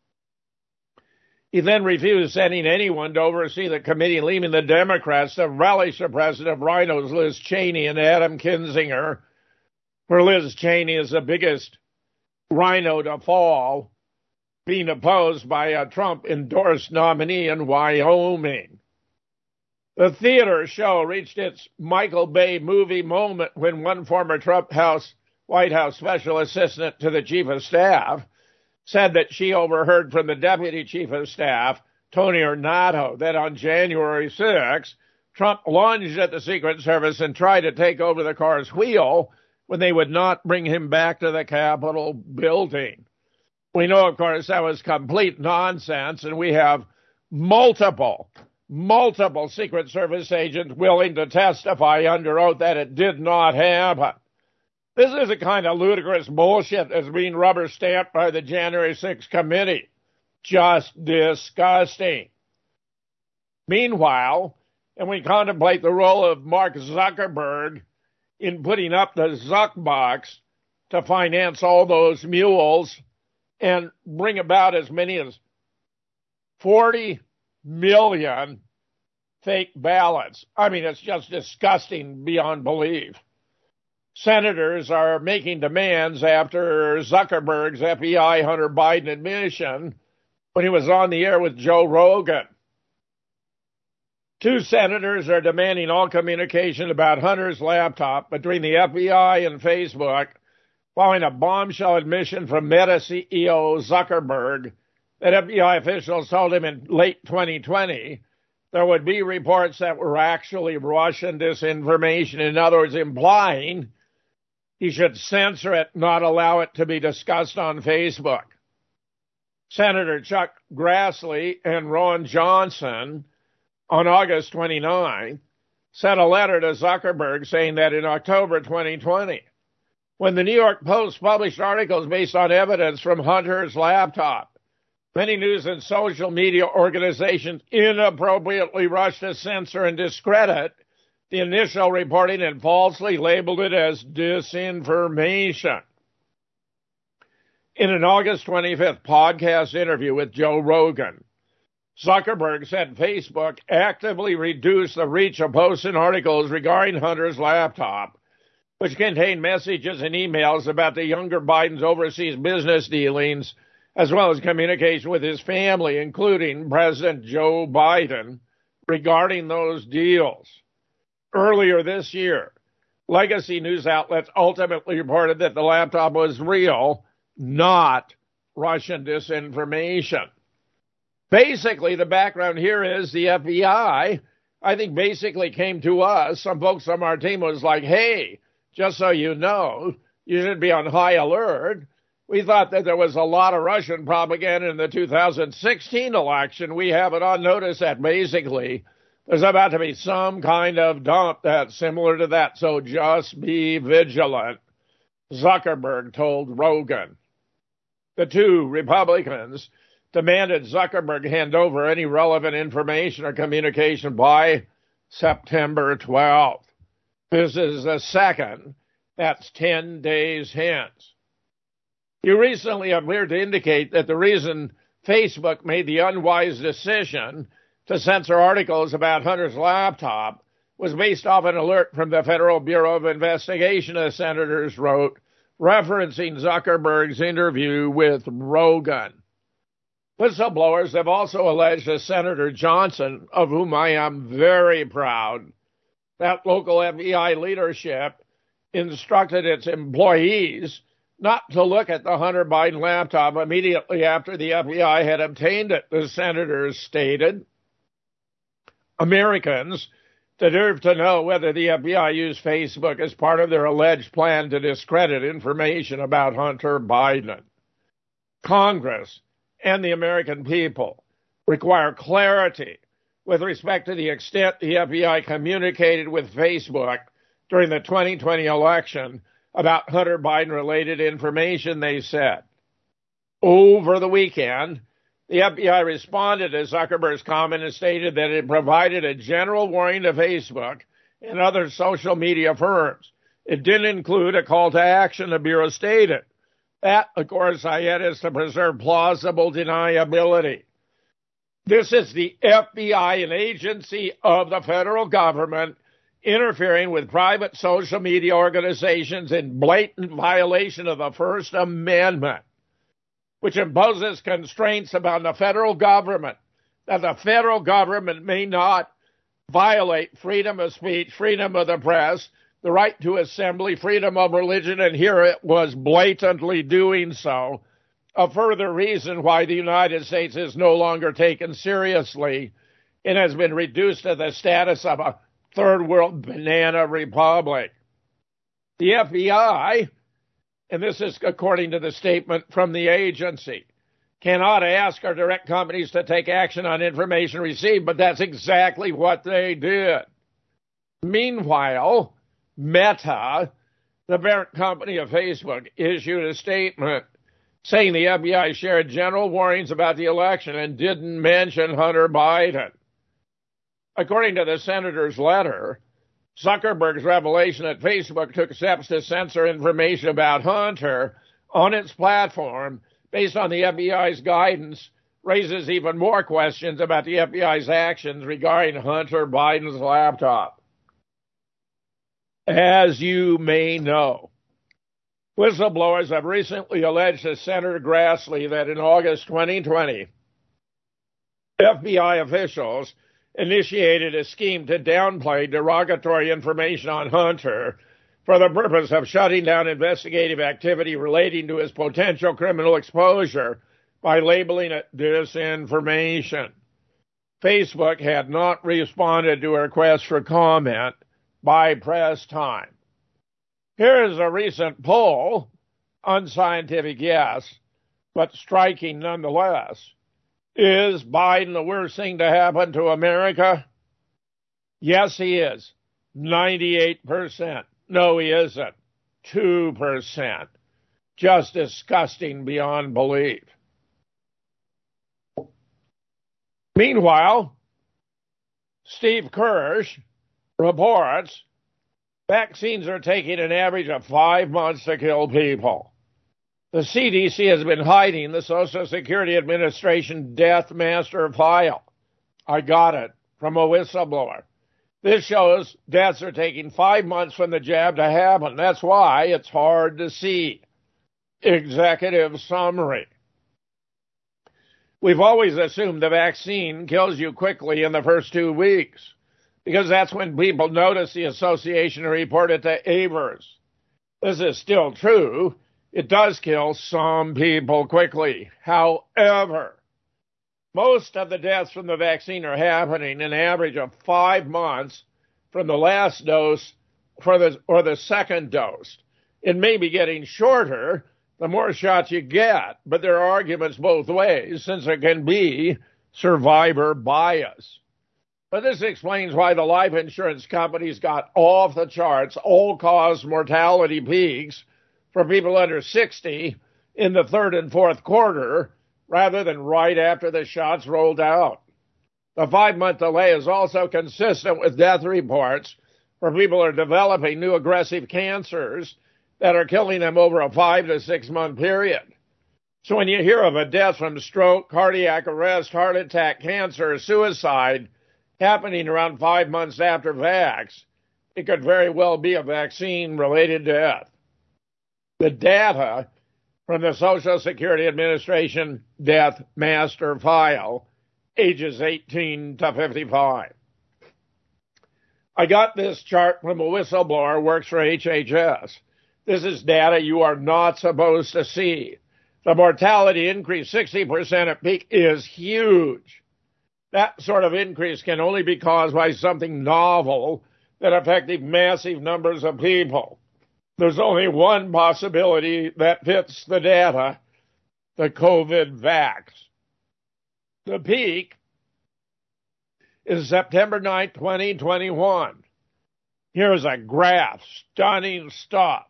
He then refused sending anyone to oversee the committee, leaving the Democrats to relish the president of rhinos, Liz Cheney and Adam Kinzinger, where Liz Cheney is the biggest rhino to fall, being opposed by a Trump-endorsed nominee in Wyoming. The theater show reached its Michael Bay movie moment when one former White House special assistant to the chief of staff said that she overheard from the Deputy Chief of Staff, Tony Ornato, that on January 6, Trump lunged at the Secret Service and tried to take over the car's wheel when they would not bring him back to the Capitol building. We know, of course, that was complete nonsense, and we have multiple Secret Service agents willing to testify under oath that it did not happen. This is the kind of ludicrous bullshit that's being rubber-stamped by the January 6th committee. Just disgusting. Meanwhile, and we contemplate the role of Mark Zuckerberg in putting up the Zuck box to finance all those mules and bring about as many as 40 million fake ballots. I mean, it's just disgusting beyond belief. Senators are making demands after Zuckerberg's FBI Hunter Biden admission when he was on the air with Joe Rogan. 2 senators are demanding all communication about Hunter's laptop between the FBI and Facebook following a bombshell admission from Meta CEO Zuckerberg that FBI officials told him in late 2020 there would be reports that were actually Russian disinformation, in other words, implying he should censor it, not allow it to be discussed on Facebook. Senator Chuck Grassley and Ron Johnson, on August 29, sent a letter to Zuckerberg saying that in October 2020, when the New York Post published articles based on evidence from Hunter's laptop, many news and social media organizations inappropriately rushed to censor and discredit the initial reporting and falsely labeled it as disinformation. In an August 25th podcast interview with Joe Rogan, Zuckerberg said Facebook actively reduced the reach of posts and articles regarding Hunter's laptop, which contained messages and emails about the younger Biden's overseas business dealings, as well as communication with his family, including President Joe Biden, regarding those deals. Earlier this year, legacy news outlets ultimately reported that the laptop was real, not Russian disinformation. Basically, the background here is the FBI, I think, basically came to us. Some folks on our team was like, hey, just so you know, you should be on high alert. We thought that there was a lot of Russian propaganda in the 2016 election. We have it on notice that basically there's about to be some kind of dump that's similar to that, so just be vigilant, Zuckerberg told Rogan. The 2 Republicans demanded Zuckerberg hand over any relevant information or communication by September 12th. This is the second. That's 10 days hence. You recently appeared to indicate that the reason Facebook made the unwise decision to censor articles about Hunter's laptop was based off an alert from the Federal Bureau of Investigation, the senators wrote, referencing Zuckerberg's interview with Rogan. Whistleblowers have also alleged that Senator Johnson, of whom I am very proud, that local FBI leadership instructed its employees not to look at the Hunter Biden laptop immediately after the FBI had obtained it, the senators stated. Americans deserve to know whether the FBI used Facebook as part of their alleged plan to discredit information about Hunter Biden. Congress and the American people require clarity with respect to the extent the FBI communicated with Facebook during the 2020 election about Hunter Biden-related information, they said. Over the weekend, the FBI responded to Zuckerberg's comment and stated that it provided a general warning to Facebook and other social media firms. It didn't include a call to action, the Bureau stated. That, of course, Ayed, is to preserve plausible deniability. This is the FBI, an agency of the federal government, interfering with private social media organizations in blatant violation of the First Amendment, which imposes constraints upon the federal government, that the federal government may not violate freedom of speech, freedom of the press, the right to assembly, freedom of religion, and here it was blatantly doing so, a further reason why the United States is no longer taken seriously and has been reduced to the status of a third world banana republic. The FBI, and this is according to the statement from the agency, cannot ask or direct companies to take action on information received, but that's exactly what they did. Meanwhile, Meta, the parent company of Facebook, issued a statement saying the FBI shared general warnings about the election and didn't mention Hunter Biden. According to the senator's letter, Zuckerberg's revelation that Facebook took steps to censor information about Hunter on its platform based on the FBI's guidance raises even more questions about the FBI's actions regarding Hunter Biden's laptop. As you may know, whistleblowers have recently alleged to Senator Grassley that in August 2020, FBI officials initiated a scheme to downplay derogatory information on Hunter for the purpose of shutting down investigative activity relating to his potential criminal exposure by labeling it disinformation. Facebook had not responded to a request for comment by press time. Here is a recent poll, unscientific, yes, but striking nonetheless. Is Biden the worst thing to happen to America? Yes, he is. 98%. No, he isn't. 2%. Just disgusting beyond belief. Meanwhile, Steve Kirsch reports vaccines are taking an average of 5 months to kill people. The CDC has been hiding the Social Security Administration death master file. I got it from a whistleblower. This shows deaths are taking 5 months from the jab to happen. That's why it's hard to see. Executive summary. We've always assumed the vaccine kills you quickly in the first 2 weeks because that's when people notice the association and report it to AVERS. This is still true. It does kill some people quickly. However, most of the deaths from the vaccine are happening an average of 5 months from the last dose or the second dose. It may be getting shorter the more shots you get, but there are arguments both ways since there can be survivor bias. But this explains why the life insurance companies got off the charts all-cause mortality peaks for people under 60 in the third and fourth quarter rather than right after the shots rolled out. The 5-month delay is also consistent with death reports for people who are developing new aggressive cancers that are killing them over a 5 to 6 month period. So when you hear of a death from stroke, cardiac arrest, heart attack, cancer, or suicide happening around 5 months after vax, it could very well be a vaccine-related death. The data from the Social Security Administration death master file, ages 18 to 55. I got this chart from a whistleblower who works for HHS. This is data you are not supposed to see. The mortality increase, 60% at peak, is huge. That sort of increase can only be caused by something novel that affected massive numbers of people. There's only one possibility that fits the data, the COVID vax. The peak is September 9, 2021. Here's a graph, stunning stuff.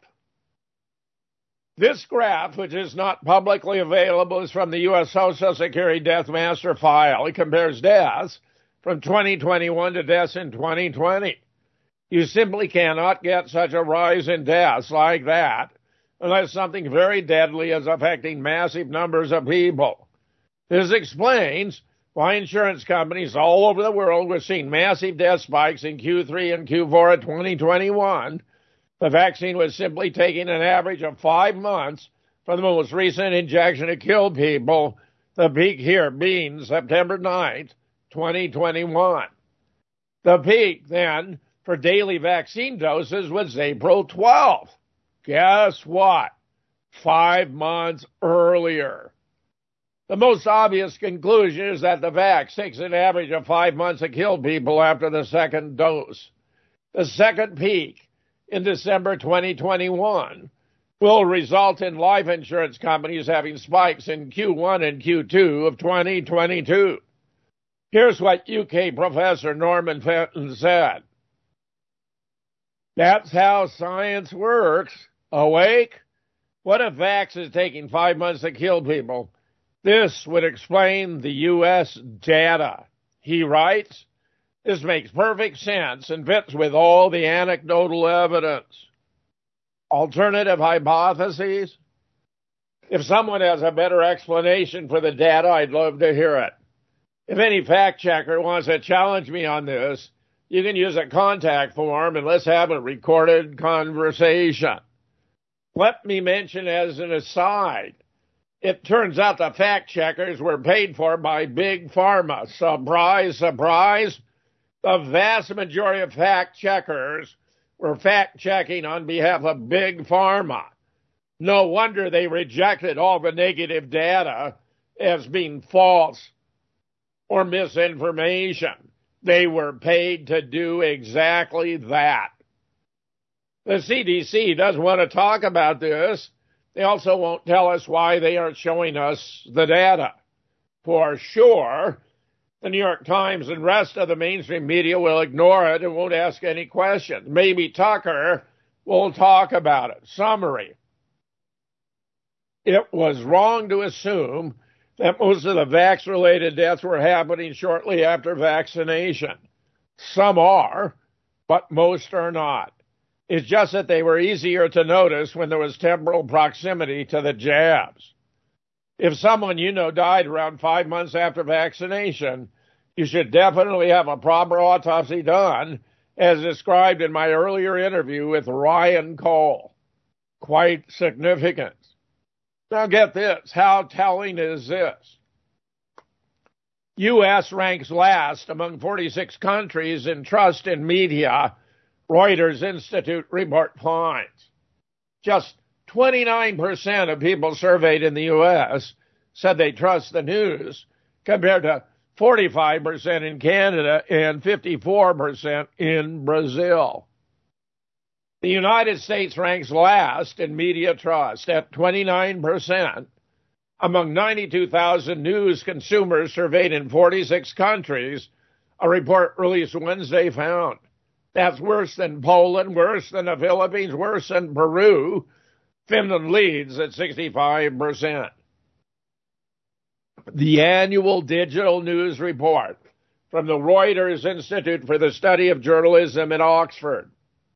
This graph, which is not publicly available, is from the U.S. Social Security Death Master File. It compares deaths from 2021 to deaths in 2020. You simply cannot get such a rise in deaths like that unless something very deadly is affecting massive numbers of people. This explains why insurance companies all over the world were seeing massive death spikes in Q3 and Q4 of 2021. The vaccine was simply taking an average of 5 months for the most recent injection to kill people, the peak here being September 9th, 2021. The peak, then, for daily vaccine doses was April 12th. Guess what? 5 months earlier. The most obvious conclusion is that the vax takes an average of 5 months to kill people after the second dose. The second peak in December 2021 will result in life insurance companies having spikes in Q1 and Q2 of 2022. Here's what UK Professor Norman Fenton said. That's how science works. Awake? What if vax is taking 5 months to kill people? This would explain the U.S. data. He writes, this makes perfect sense and fits with all the anecdotal evidence. Alternative hypotheses? If someone has a better explanation for the data, I'd love to hear it. If any fact checker wants to challenge me on this, you can use a contact form and let's have a recorded conversation. Let me mention as an aside, it turns out the fact checkers were paid for by Big Pharma. Surprise, surprise. The vast majority of fact checkers were fact checking on behalf of Big Pharma. No wonder they rejected all the negative data as being false or misinformation. They were paid to do exactly that. The CDC doesn't want to talk about this. They also won't tell us why they aren't showing us the data. For sure, the New York Times and rest of the mainstream media will ignore it and won't ask any questions. Maybe Tucker will talk about it. Summary. It was wrong to assume that most of the vax-related deaths were happening shortly after vaccination. Some are, but most are not. It's just that they were easier to notice when there was temporal proximity to the jabs. If someone you know died around 5 months after vaccination, you should definitely have a proper autopsy done, as described in my earlier interview with Ryan Cole. Quite significant. Now get this. How telling is this? U.S. ranks last among 46 countries in trust in media, Reuters Institute report finds. Just 29% of people surveyed in the U.S. said they trust the news, compared to 45% in Canada and 54% in Brazil. The United States ranks last in media trust at 29% among 92,000 news consumers surveyed in 46 countries, a report released Wednesday found. That's worse than Poland, worse than the Philippines, worse than Peru. Finland leads at 65%. The annual digital news report from the Reuters Institute for the Study of Journalism at Oxford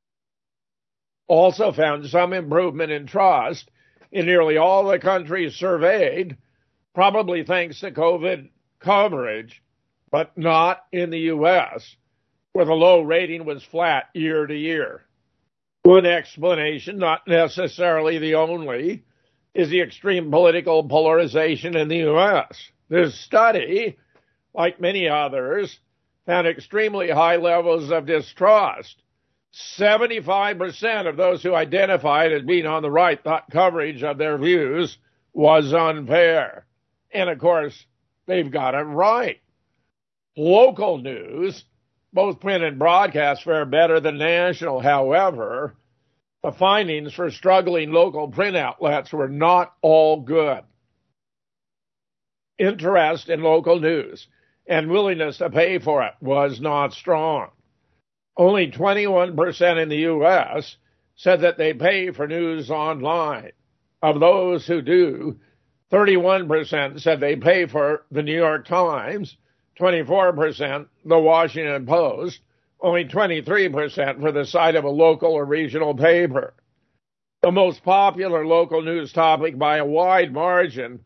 also found some improvement in trust in nearly all the countries surveyed, probably thanks to COVID coverage, but not in the U.S., where the low rating was flat year to year. One explanation, not necessarily the only, is the extreme political polarization in the U.S. This study, like many others, found extremely high levels of distrust. 75% of those who identified as being on the right thought coverage of their views was unfair. And, of course, they've got it right. Local news, both print and broadcast, fare better than national. However, the findings for struggling local print outlets were not all good. Interest in local news and willingness to pay for it was not strong. Only 21% in the U.S. said that they pay for news online. Of those who do, 31% said they pay for the New York Times, 24% the Washington Post, only 23% for the site of a local or regional paper. The most popular local news topic by a wide margin,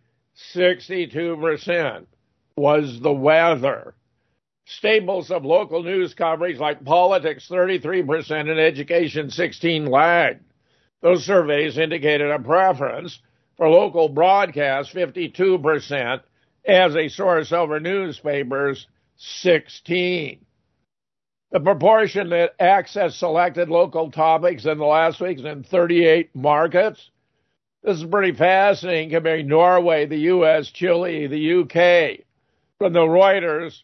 62%, was the weather. Staples of local news coverage like politics, 33%, and education, 16%, lagged. Those surveys indicated a preference for local broadcast, 52%, as a source over newspapers, 16%. The proportion that accessed selected local topics in the last weeks in 38 markets This is pretty fascinating, comparing Norway, the U.S., Chile, the UK, from the Reuters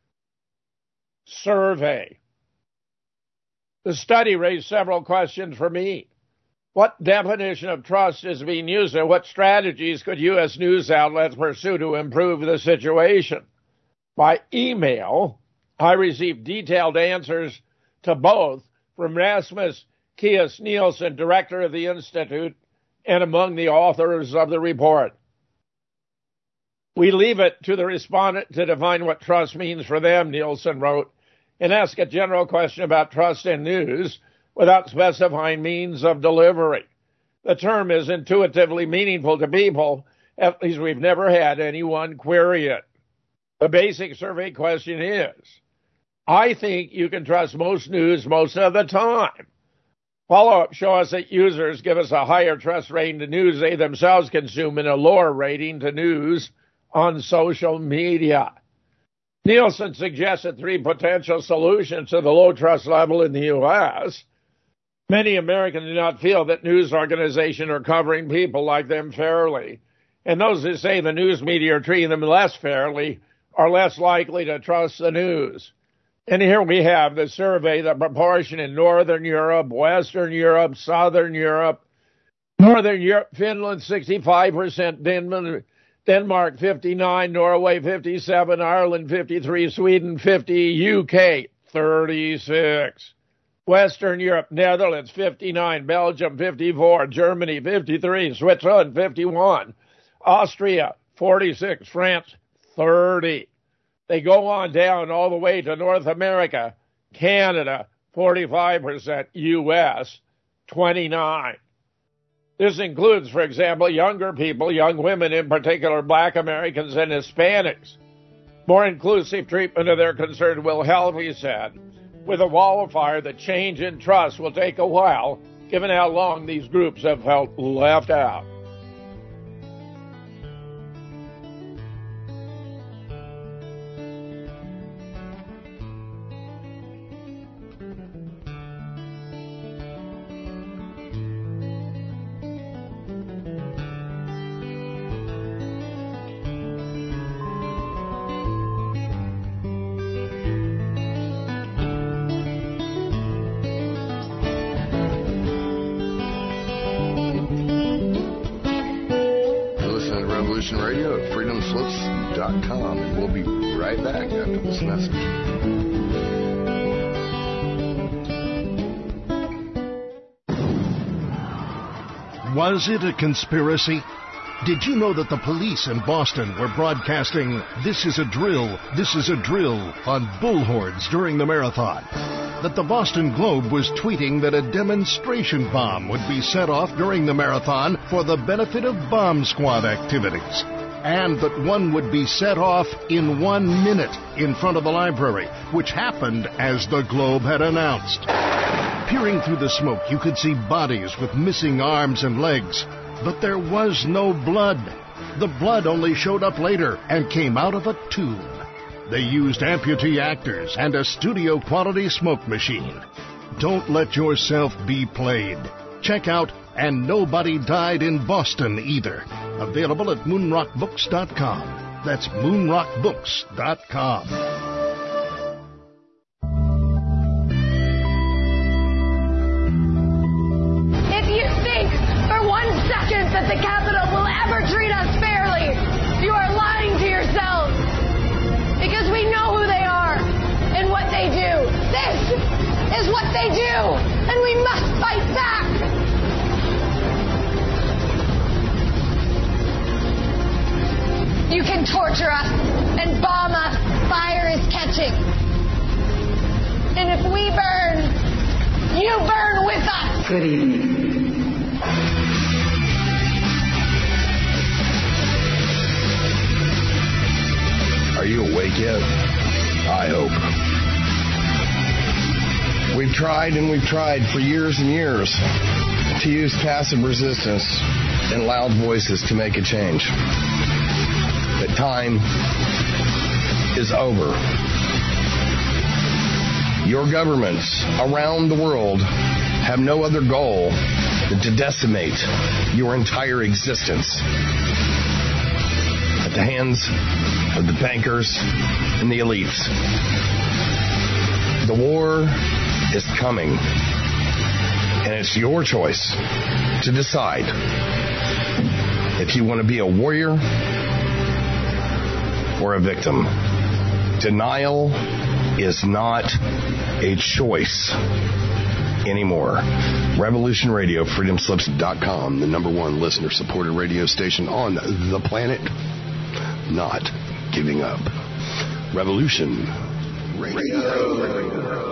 survey. The study raised several questions for me. What definition of trust is being used, and what strategies could U.S. news outlets pursue to improve the situation? By email, I received detailed answers to both from Rasmus Kius Nielsen, director of the Institute, and among the authors of the report. We leave it to the respondent to define what trust means for them, Nielsen wrote, and ask a general question about trust in news without specifying means of delivery. The term is intuitively meaningful to people, at least we've never had anyone query it. The basic survey question is, I think you can trust most news most of the time. Follow-up show us that users give us a higher trust rating to news they themselves consume and a lower rating to news on social media. Nielsen suggested 3 potential solutions to the low trust level in the U.S. Many Americans do not feel that news organizations are covering people like them fairly, and those who say the news media are treating them less fairly are less likely to trust the news. And here we have the survey, the proportion in Northern Europe, Western Europe, Southern Europe. Northern Europe, Finland, 65%, Denmark, 59%, Norway, 57%, Ireland, 53%, Sweden, 50%, UK, 36%. Western Europe, Netherlands, 59%, Belgium, 54%, Germany, 53%, Switzerland, 51%, Austria, 46%, France, 30%. They go on down all the way to North America, Canada, 45%, U.S., 29%. This includes, for example, younger people, young women in particular, Black Americans and Hispanics. More inclusive treatment of their concerns will help, he said. With a wall of fire, the change in trust will take a while, given how long these groups have felt left out. Radio at freedomslips.com, and we'll be right back after this message. Was it a conspiracy? Did you know that the police in Boston were broadcasting "This is a drill, this is a drill" on bullhorns during the marathon? That the Boston Globe was tweeting that a demonstration bomb would be set off during the marathon for the benefit of bomb squad activities, and that one would be set off in 1 minute in front of the library, which happened as the Globe had announced. Peering through the smoke, you could see bodies with missing arms and legs, but there was no blood. The blood only showed up later and came out of a tube. They used amputee actors and a studio-quality smoke machine. Don't let yourself be played. Check out And Nobody Died in Boston Either. Available at moonrockbooks.com. That's moonrockbooks.com. If you think for 1 second that the Capitol will ever treat us fairly, you are lying to yourselves. Because we know who they are and what they do. This is what they do, and we must fight back. You can torture us and bomb us. Fire is catching. And if we burn, you burn with us. Good evening. Are you awake yet? I hope. We've tried and we've tried for years and years to use passive resistance and loud voices to make a change. But time is over. Your governments around the world have no other goal to decimate your entire existence at the hands of the bankers and the elites. The war is coming, and it's your choice to decide if you want to be a warrior or a victim. Denial is not a choice anymore. Revolution Radio, freedomslips.com, the #1 listener-supported radio station on the planet. Not giving up. Revolution Radio.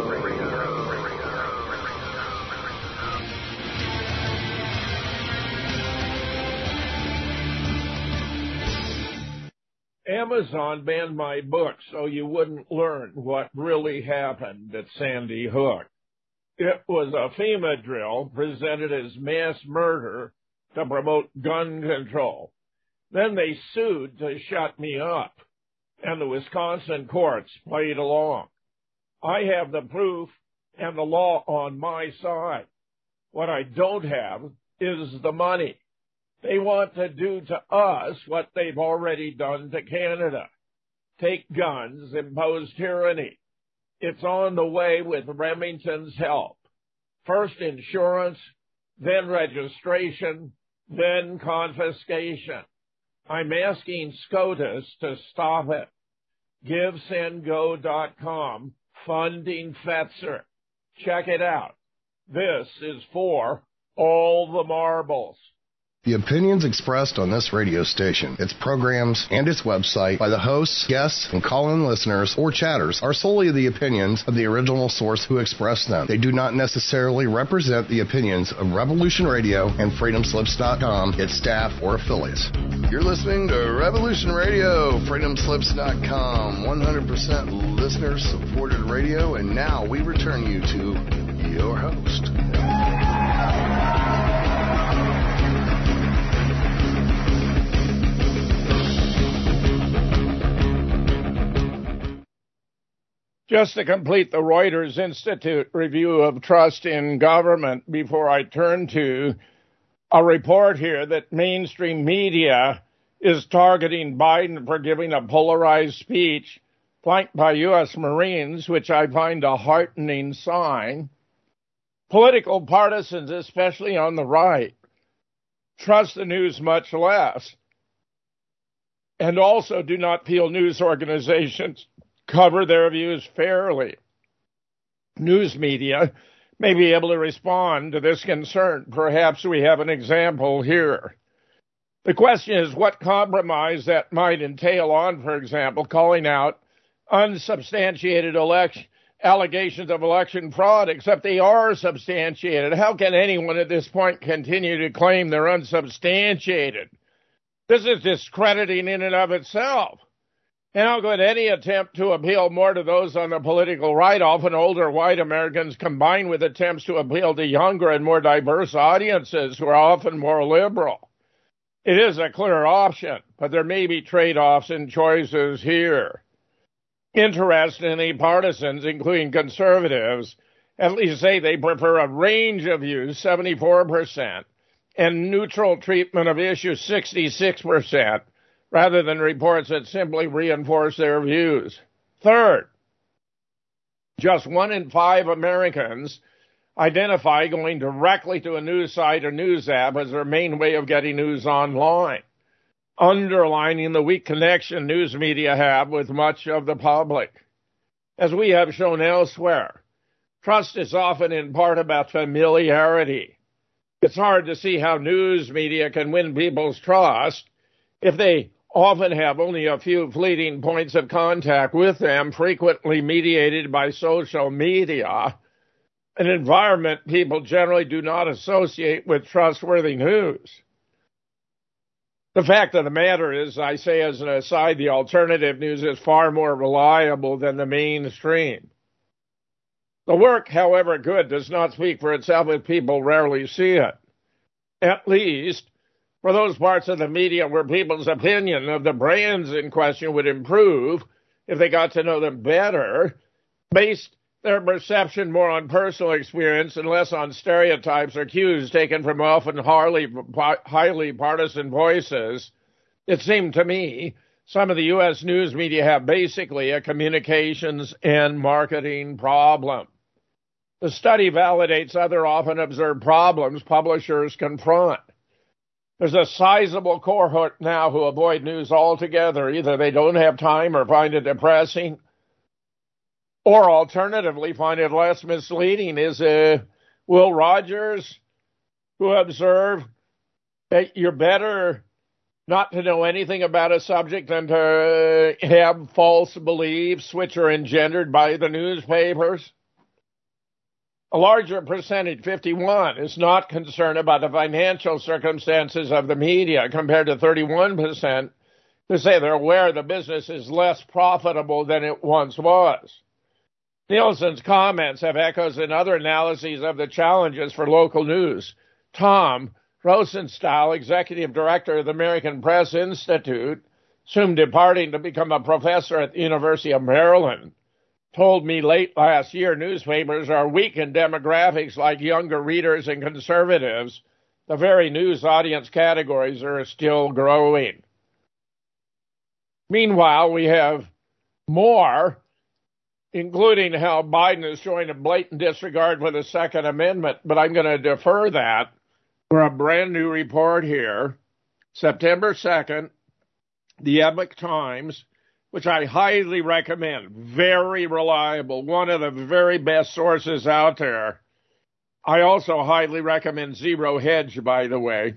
Amazon banned my book so you wouldn't learn what really happened at Sandy Hook. It was a FEMA drill presented as mass murder to promote gun control. Then they sued to shut me up, and the Wisconsin courts played along. I have the proof and the law on my side. What I don't have is the money. They want to do to us what they've already done to Canada. Take guns, impose tyranny. It's on the way with Remington's help. First insurance, then registration, then confiscation. I'm asking SCOTUS to stop it. GiveSendGo.com, funding Fetzer. Check it out. This is for all the marbles. The opinions expressed on this radio station, its programs, and its website by the hosts, guests, and call-in listeners or chatters are solely the opinions of the original source who expressed them. They do not necessarily represent the opinions of Revolution Radio and freedomslips.com, its staff, or affiliates. You're listening to Revolution Radio, freedomslips.com, 100% listener-supported radio, and now we return you to your host. Just to complete the Reuters Institute review of trust in government before I turn to a report here that mainstream media is targeting Biden for giving a polarized speech flanked by U.S. Marines, which I find a heartening sign. Political partisans, especially on the right, trust the news much less and also do not feel news organizations cover their views fairly. News media may be able to respond to this concern. Perhaps we have an example here. The question is what compromise that might entail on, for example, calling out unsubstantiated allegations of election fraud, except they are substantiated. How can anyone at this point continue to claim they're unsubstantiated? This is discrediting in and of itself. And how could any attempt to appeal more to those on the political right, often older white Americans, combined with attempts to appeal to younger and more diverse audiences who are often more liberal? It is a clear option, but there may be trade-offs and choices here. Interestingly, partisans, including conservatives, at least say they prefer a range of views, 74%, and neutral treatment of issues, 66%. Rather than reports that simply reinforce their views. Third, just 1 in 5 Americans identify going directly to a news site or news app as their main way of getting news online, underlining the weak connection news media have with much of the public. As we have shown elsewhere, trust is often in part about familiarity. It's hard to see how news media can win people's trust if they often have only a few fleeting points of contact with them, frequently mediated by social media, an environment people generally do not associate with trustworthy news. The fact of the matter is, I say as an aside, the alternative news is far more reliable than the mainstream. The work, however good, does not speak for itself if people rarely see it. At least, for those parts of the media where people's opinion of the brands in question would improve if they got to know them better, based their perception more on personal experience and less on stereotypes or cues taken from often highly partisan voices, it seemed to me some of the U.S. news media have basically a communications and marketing problem. The study validates other often observed problems publishers confront. There's a sizable cohort now who avoid news altogether. Either they don't have time or find it depressing, or alternatively find it less misleading. Is Will Rogers, who observed that you're better not to know anything about a subject than to have false beliefs which are engendered by the newspapers? A larger percentage, 51, is not concerned about the financial circumstances of the media compared to 31% who say they're aware the business is less profitable than it once was. Nielsen's comments have echoes in other analyses of the challenges for local news. Tom Rosenstyle, executive director of the American Press Institute, soon departing to become a professor at the University of Maryland, told me late last year newspapers are weak in demographics like younger readers and conservatives. The very news audience categories are still growing. Meanwhile, we have more, including how Biden is showing a blatant disregard for the Second Amendment, but I'm going to defer that for a brand new report here. September 2nd, the Epoch Times, which I highly recommend, very reliable, one of the very best sources out there. I also highly recommend Zero Hedge, by the way.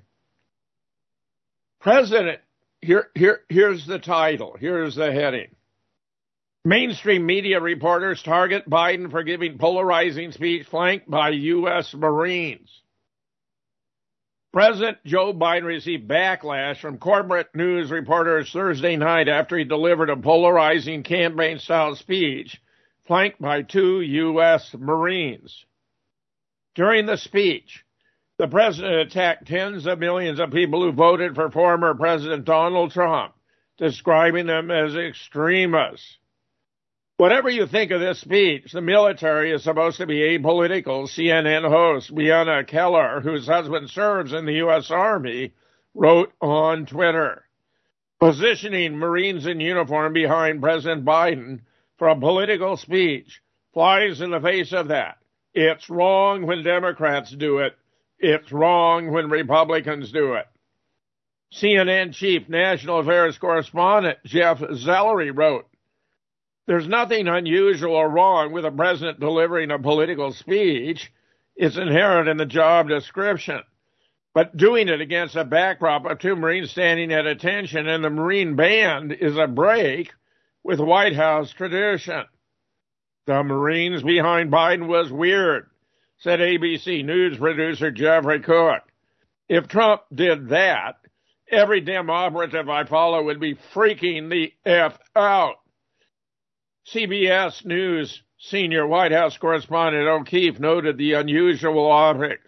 Here's the title, here's the heading. Mainstream media reporters target Biden for giving polarizing speech flanked by U.S. Marines. President Joe Biden received backlash from corporate news reporters Thursday night after he delivered a polarizing campaign-style speech flanked by 2 U.S. Marines. During the speech, the president attacked tens of millions of people who voted for former President Donald Trump, describing them as extremists. Whatever you think of this speech, the military is supposed to be apolitical. CNN host Breonna Keller, whose husband serves in the U.S. Army, wrote on Twitter, positioning Marines in uniform behind President Biden for a political speech flies in the face of that. It's wrong when Democrats do it. It's wrong when Republicans do it. CNN chief national affairs correspondent Jeff Zellery wrote, there's nothing unusual or wrong with a president delivering a political speech. It's inherent in the job description. But doing it against a backdrop of 2 Marines standing at attention and the Marine band is a break with White House tradition. The Marines behind Biden was weird, said ABC News producer Jeffrey Cook. If Trump did that, every Dem operative I follow would be freaking the F out. CBS News senior White House correspondent O'Keefe noted the unusual optics.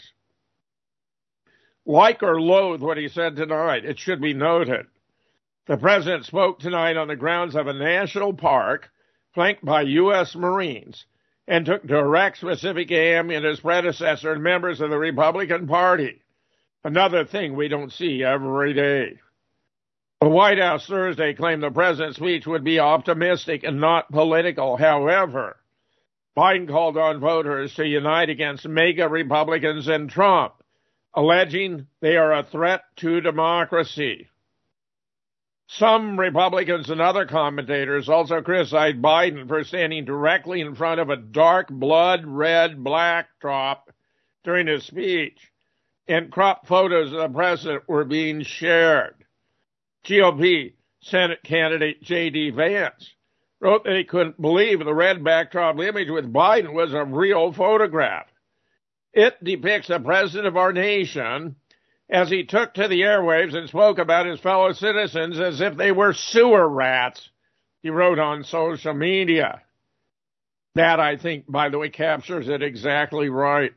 Like or loathe what he said tonight, it should be noted. The president spoke tonight on the grounds of a national park flanked by U.S. Marines and took direct specific aim at his predecessor and members of the Republican Party. Another thing we don't see every day. The White House Thursday claimed the president's speech would be optimistic and not political. However, Biden called on voters to unite against MAGA Republicans and Trump, alleging they are a threat to democracy. Some Republicans and other commentators also criticized Biden for standing directly in front of a dark blood red backdrop during his speech, and crop photos of the president were being shared. GOP Senate candidate J.D. Vance wrote that he couldn't believe the red backdrop image with Biden was a real photograph. It depicts the president of our nation as he took to the airwaves and spoke about his fellow citizens as if they were sewer rats, he wrote on social media. That, I think, by the way, captures it exactly right.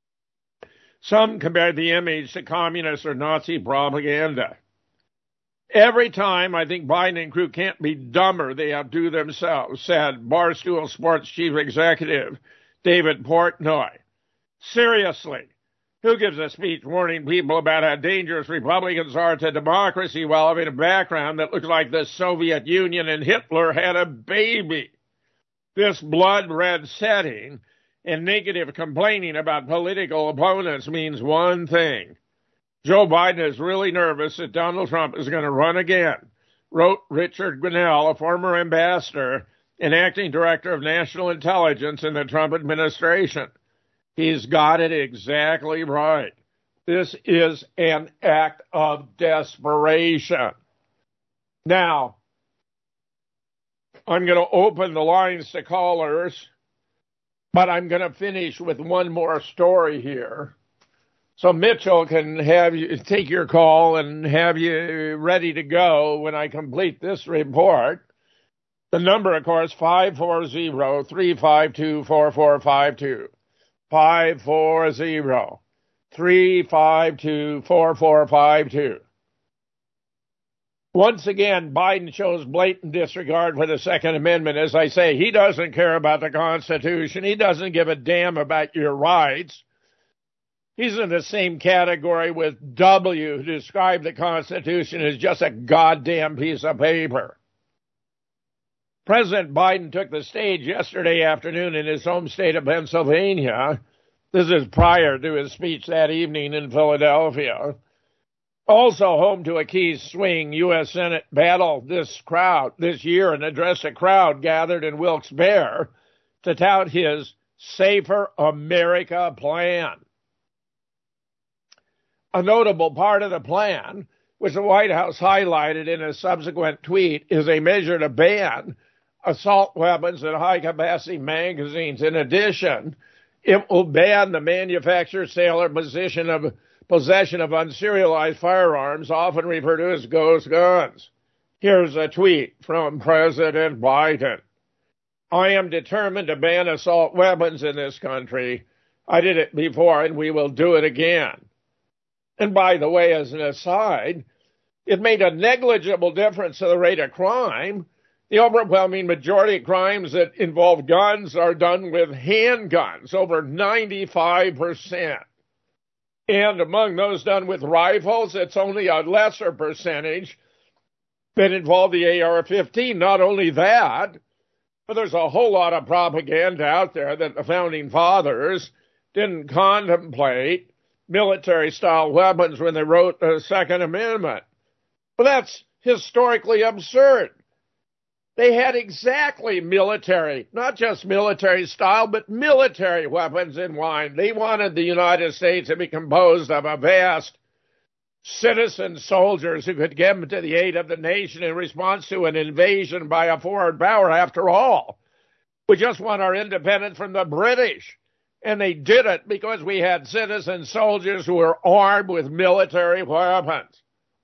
Some compared the image to communist or Nazi propaganda. Every time I think Biden and crew can't be dumber, they outdo themselves, said Barstool Sports Chief Executive David Portnoy. Seriously, who gives a speech warning people about how dangerous Republicans are to democracy while having a background that looks like the Soviet Union and Hitler had a baby? This blood-red setting and negative complaining about political opponents means one thing. Joe Biden is really nervous that Donald Trump is going to run again, wrote Richard Grenell, a former ambassador and acting director of national intelligence in the Trump administration. He's got it exactly right. This is an act of desperation. Now, I'm going to open the lines to callers, but I'm going to finish with one more story here. So Mitchell can have you take your call and have you ready to go when I complete this report. The number, of course, 540-352-4452. 540-352-4452. Once again, Biden shows blatant disregard for the Second Amendment. As I say, he doesn't care about the Constitution. He doesn't give a damn about your rights. He's in the same category with W, who described the Constitution as just a goddamn piece of paper. President Biden took the stage yesterday afternoon in his home state of Pennsylvania. This is prior to his speech that evening in Philadelphia. Also home to a key swing U.S. Senate battle this year, and addressed a crowd gathered in Wilkes-Barre to tout his Safer America plan. A notable part of the plan, which the White House highlighted in a subsequent tweet, is a measure to ban assault weapons and high-capacity magazines. In addition, it will ban the manufacture, sale, or possession of unserialized firearms, often referred to as ghost guns. Here's a tweet from President Biden. I am determined to ban assault weapons in this country. I did it before, and we will do it again. And by the way, as an aside, it made a negligible difference to the rate of crime. The overwhelming majority of crimes that involve guns are done with handguns, over 95%. And among those done with rifles, it's only a lesser percentage that involve the AR-15. Not only that, but there's a whole lot of propaganda out there that the Founding Fathers didn't contemplate military-style weapons when they wrote the Second Amendment. But that's historically absurd. They had exactly military, not just military style, but military weapons in mind. They wanted the United States to be composed of a vast citizen soldiers who could come to the aid of the nation in response to an invasion by a foreign power. After all, we just want our independence from the British. And they did it because we had citizen soldiers who were armed with military weapons.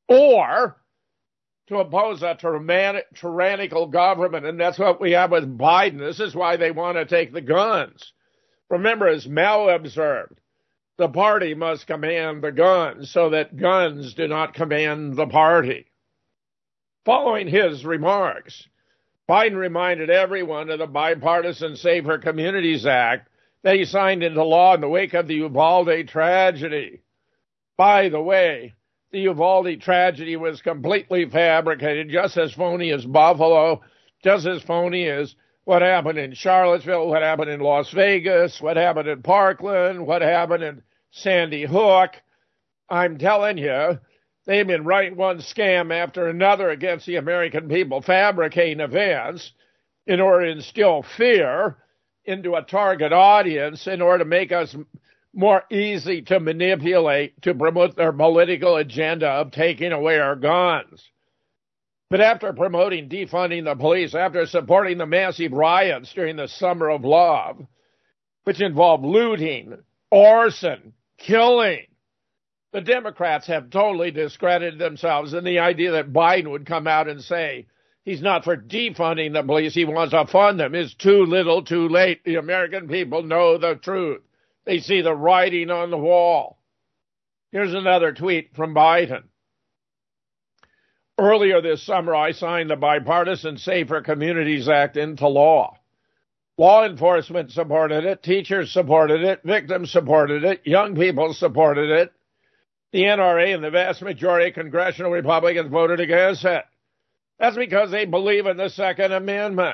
Or to oppose a tyrannical government, and that's what we have with Biden. This is why they want to take the guns. Remember, as Mao observed, the party must command the guns so that guns do not command the party. Following his remarks, Biden reminded everyone of the Bipartisan Safer Communities Act that he signed into law in the wake of the Uvalde tragedy. By the way, the Uvalde tragedy was completely fabricated, just as phony as Buffalo, just as phony as what happened in Charlottesville, what happened in Las Vegas, what happened in Parkland, what happened in Sandy Hook. I'm telling you, they've been writing one scam after another against the American people, fabricating events in order to instill fear into a target audience in order to make us more easy to manipulate to promote their political agenda of taking away our guns. But after promoting defunding the police, after supporting the massive riots during the Summer of Love, which involved looting, arson, killing, the Democrats have totally discredited themselves, and the idea that Biden would come out and say he's not for defunding the police, he wants to fund them, is too little, too late. The American people know the truth. They see the writing on the wall. Here's another tweet from Biden. Earlier this summer, I signed the Bipartisan Safer Communities Act into law. Law enforcement supported it, teachers supported it, victims supported it, young people supported it. The NRA and the vast majority of congressional Republicans voted against it. That's because they believe in the Second Amendment.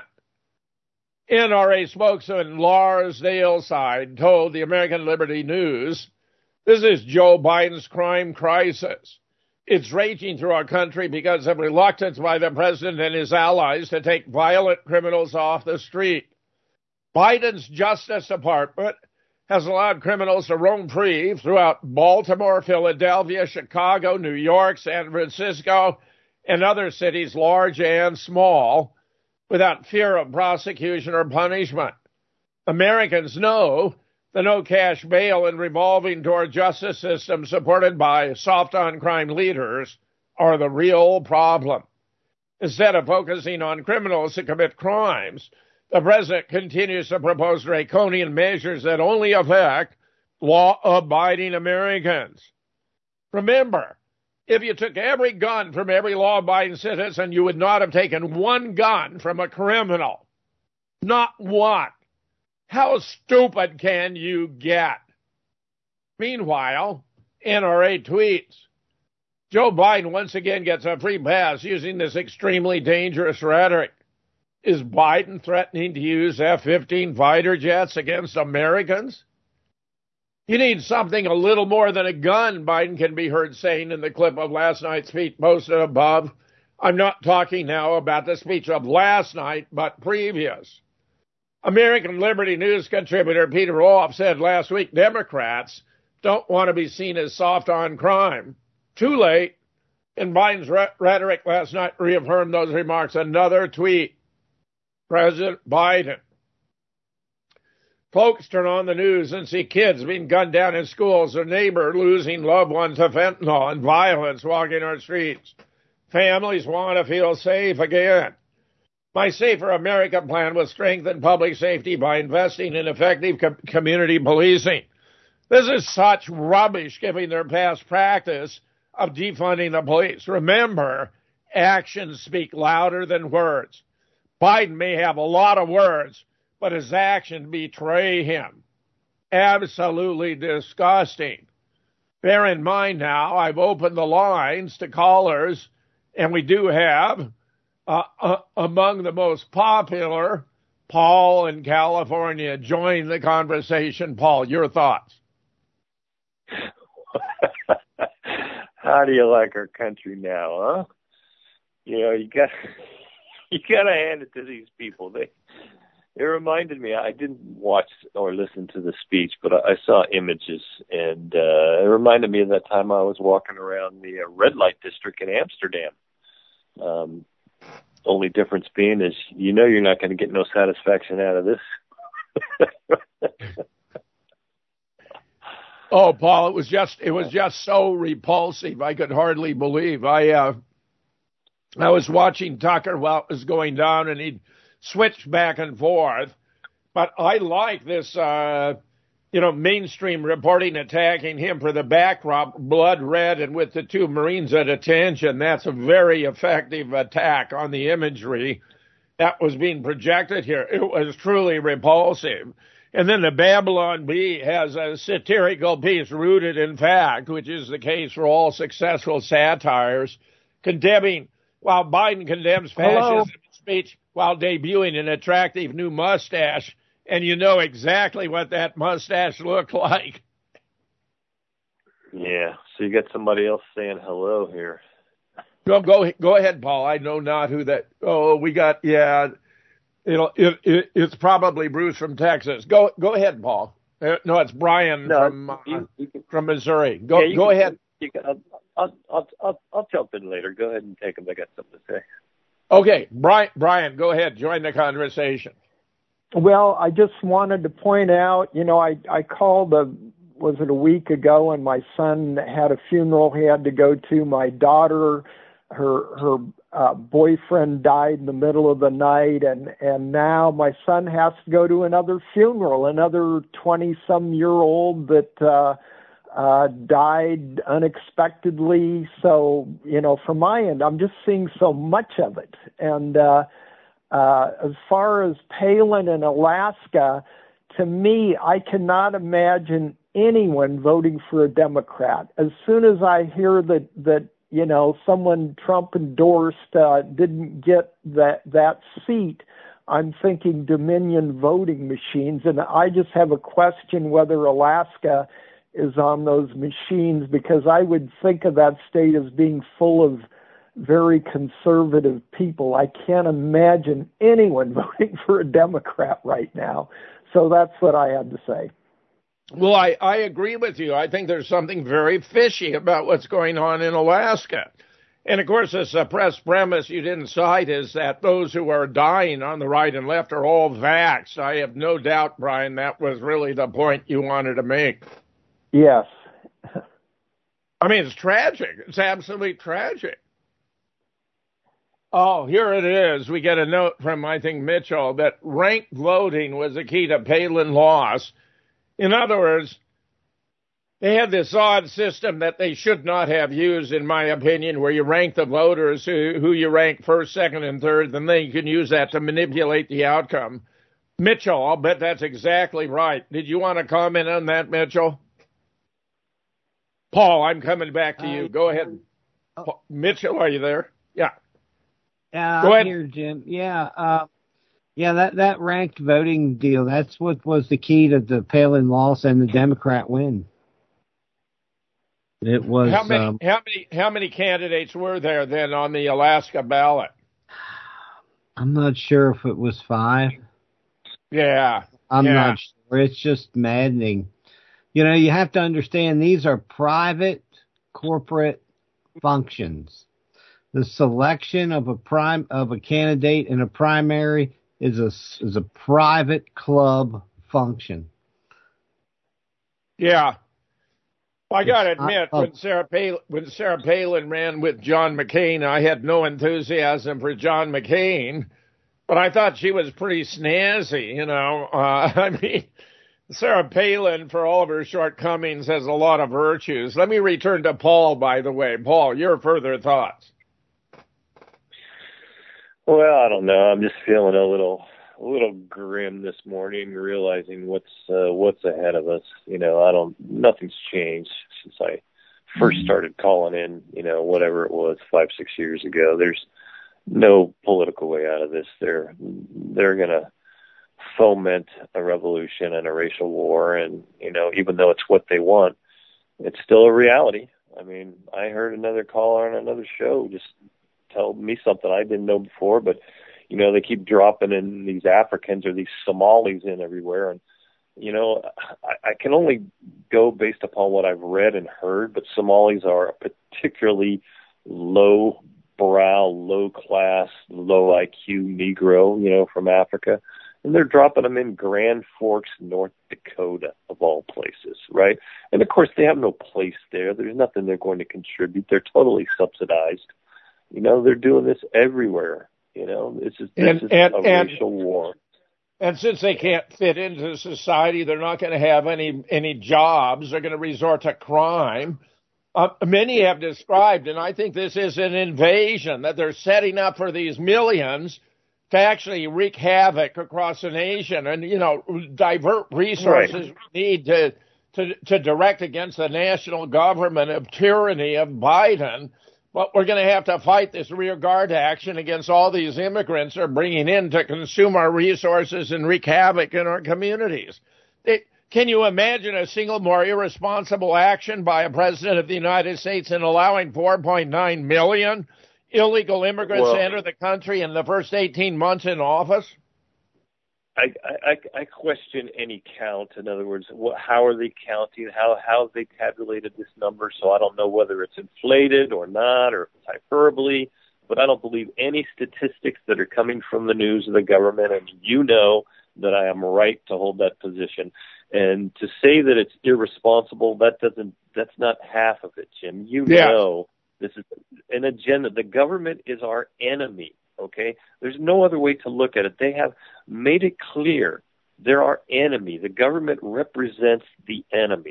NRA spokesman Lars Dahlside told the American Liberty News, "This is Joe Biden's crime crisis. It's raging through our country because of reluctance by the president and his allies to take violent criminals off the street. Biden's Justice Department has allowed criminals to roam free throughout Baltimore, Philadelphia, Chicago, New York, San Francisco, and other cities, large and small, without fear of prosecution or punishment. Americans know the no-cash bail and revolving door justice system supported by soft-on-crime leaders are the real problem. Instead of focusing on criminals who commit crimes, the president continues to propose draconian measures that only affect law-abiding Americans. Remember, if you took every gun from every law-abiding citizen, you would not have taken one gun from a criminal. Not one. How stupid can you get? Meanwhile, NRA tweets, Joe Biden once again gets a free pass using this extremely dangerous rhetoric. Is Biden threatening to use F-15 fighter jets against Americans? You need something a little more than a gun, Biden can be heard saying in the clip of last night's speech posted above. I'm not talking now about the speech of last night, but previous. American Liberty News contributor Peter Rolfe said last week Democrats don't want to be seen as soft on crime. Too late. And Biden's rhetoric last night reaffirmed those remarks. Another tweet. President Biden. Folks turn on the news and see kids being gunned down in schools, a neighbor losing loved ones to fentanyl and violence walking our streets. Families want to feel safe again. My Safer America plan will strengthen public safety by investing in effective community policing. This is such rubbish given their past practice of defunding the police. Remember, actions speak louder than words. Biden may have a lot of words, but his actions betray him. Absolutely disgusting. Bear in mind now, I've opened the lines to callers, and we do have, among the most popular, Paul in California. Join the conversation. Paul, your thoughts? How do you like our country now, huh? You know, you got to hand it to these people. It reminded me, I didn't watch or listen to the speech, but I saw images, and it reminded me of that time I was walking around the red light district in Amsterdam. Only difference being is, you know, you're not going to get no satisfaction out of this. Oh, Paul, it was just so repulsive. I could hardly believe. I was watching Tucker while it was going down, and he'd switch back and forth. But I like this, mainstream reporting attacking him for the backdrop, blood red, and with the two Marines at attention. That's a very effective attack on the imagery that was being projected here. It was truly repulsive. And then the Babylon Bee has a satirical piece rooted in fact, which is the case for all successful satires, condemning, while Biden condemns fascism speech while debuting an attractive new mustache, and you know exactly what that mustache looked like. Yeah, so you got somebody else saying hello here. Go ahead, Paul. I know not who that. Oh, we got, yeah. It's probably Bruce from Texas. Go ahead, Paul. No, it's Brian from Missouri. Go ahead. I'll jump in later. Go ahead and take them. I got something to say. Okay, Brian, go ahead. Join the conversation. Well, I just wanted to point out, I called was it a week ago, and my son had a funeral he had to go to. My daughter, her boyfriend died in the middle of the night, and now my son has to go to another funeral, another 20-some-year-old that died unexpectedly. So, from my end, I'm just seeing so much of it. And as far as Palin in Alaska, to me, I cannot imagine anyone voting for a Democrat. As soon as I hear that someone Trump endorsed didn't get that seat, I'm thinking Dominion voting machines. And I just have a question whether Alaska is on those machines, because I would think of that state as being full of very conservative people. I can't imagine anyone voting for a Democrat right now. So that's what I had to say. Well, I agree with you. I think there's something very fishy about what's going on in Alaska. And, of course, the suppressed premise you didn't cite is that those who are dying on the right and left are all vaxxed. I have no doubt, Brian, that was really the point you wanted to make. Yes. I mean, it's tragic. It's absolutely tragic. Oh, here it is. We get a note from, I think, Mitchell, that ranked voting was the key to Palin loss. In other words, they had this odd system that they should not have used, in my opinion, where you rank the voters who you rank first, second, and third, and then you can use that to manipulate the outcome. Mitchell, I'll bet that's exactly right. Did you want to comment on that, Mitchell? Paul, I'm coming back to you. Go ahead. Mitchell, are you there? Yeah. Go ahead. I'm here, Jim. That ranked voting deal, that's what was the key to the Palin loss and the Democrat win. It was how many candidates were there then on the Alaska ballot? I'm not sure if it was 5. Yeah. I'm not sure. It's just maddening. You have to understand these are private corporate functions. The selection of a candidate in a primary is a private club function. Yeah. Well, I got to admit, when Sarah Palin ran with John McCain, I had no enthusiasm for John McCain, but I thought she was pretty snazzy, I mean, Sarah Palin, for all of her shortcomings, has a lot of virtues. Let me return to Paul, by the way. Paul, your further thoughts? Well, I don't know. I'm just feeling a little grim this morning, realizing what's ahead of us. Nothing's changed since I first started calling in, whatever it was 5-6 years ago. There's no political way out of this. They're going to foment a revolution and a racial war, and even though it's what they want, it's still a reality. I mean, I heard another caller on another show just tell me something I didn't know before, but they keep dropping in these Africans or these Somalis in everywhere, and I can only go based upon what I've read and heard, but Somalis are a particularly low brow, low class, low IQ Negro, from Africa. And they're dropping them in Grand Forks, North Dakota, of all places, right? And, of course, they have no place there. There's nothing they're going to contribute. They're totally subsidized. They're doing this everywhere. This is a racial war. And since they can't fit into society, they're not going to have any jobs. They're going to resort to crime. Many have described, and I think this is an invasion, that they're setting up for these millions to actually wreak havoc across the nation and, divert resources we need to direct against the national government of tyranny of Biden. But we're going to have to fight this rear guard action against all these immigrants they're bringing in to consume our resources and wreak havoc in our communities. Can you imagine a single more irresponsible action by a president of the United States in allowing 4.9 million illegal immigrants to enter the country in the first 18 months in office? I question any count. In other words, how are they counting? How have they tabulated this number? So I don't know whether it's inflated or not, or if it's hyperbole. But I don't believe any statistics that are coming from the news of the government. And that I am right to hold that position. And to say that it's irresponsible, that's not half of it, Jim. This is an agenda. The government is our enemy. Okay, there's no other way to look at it. They have made it clear they're our enemy. The government represents the enemy.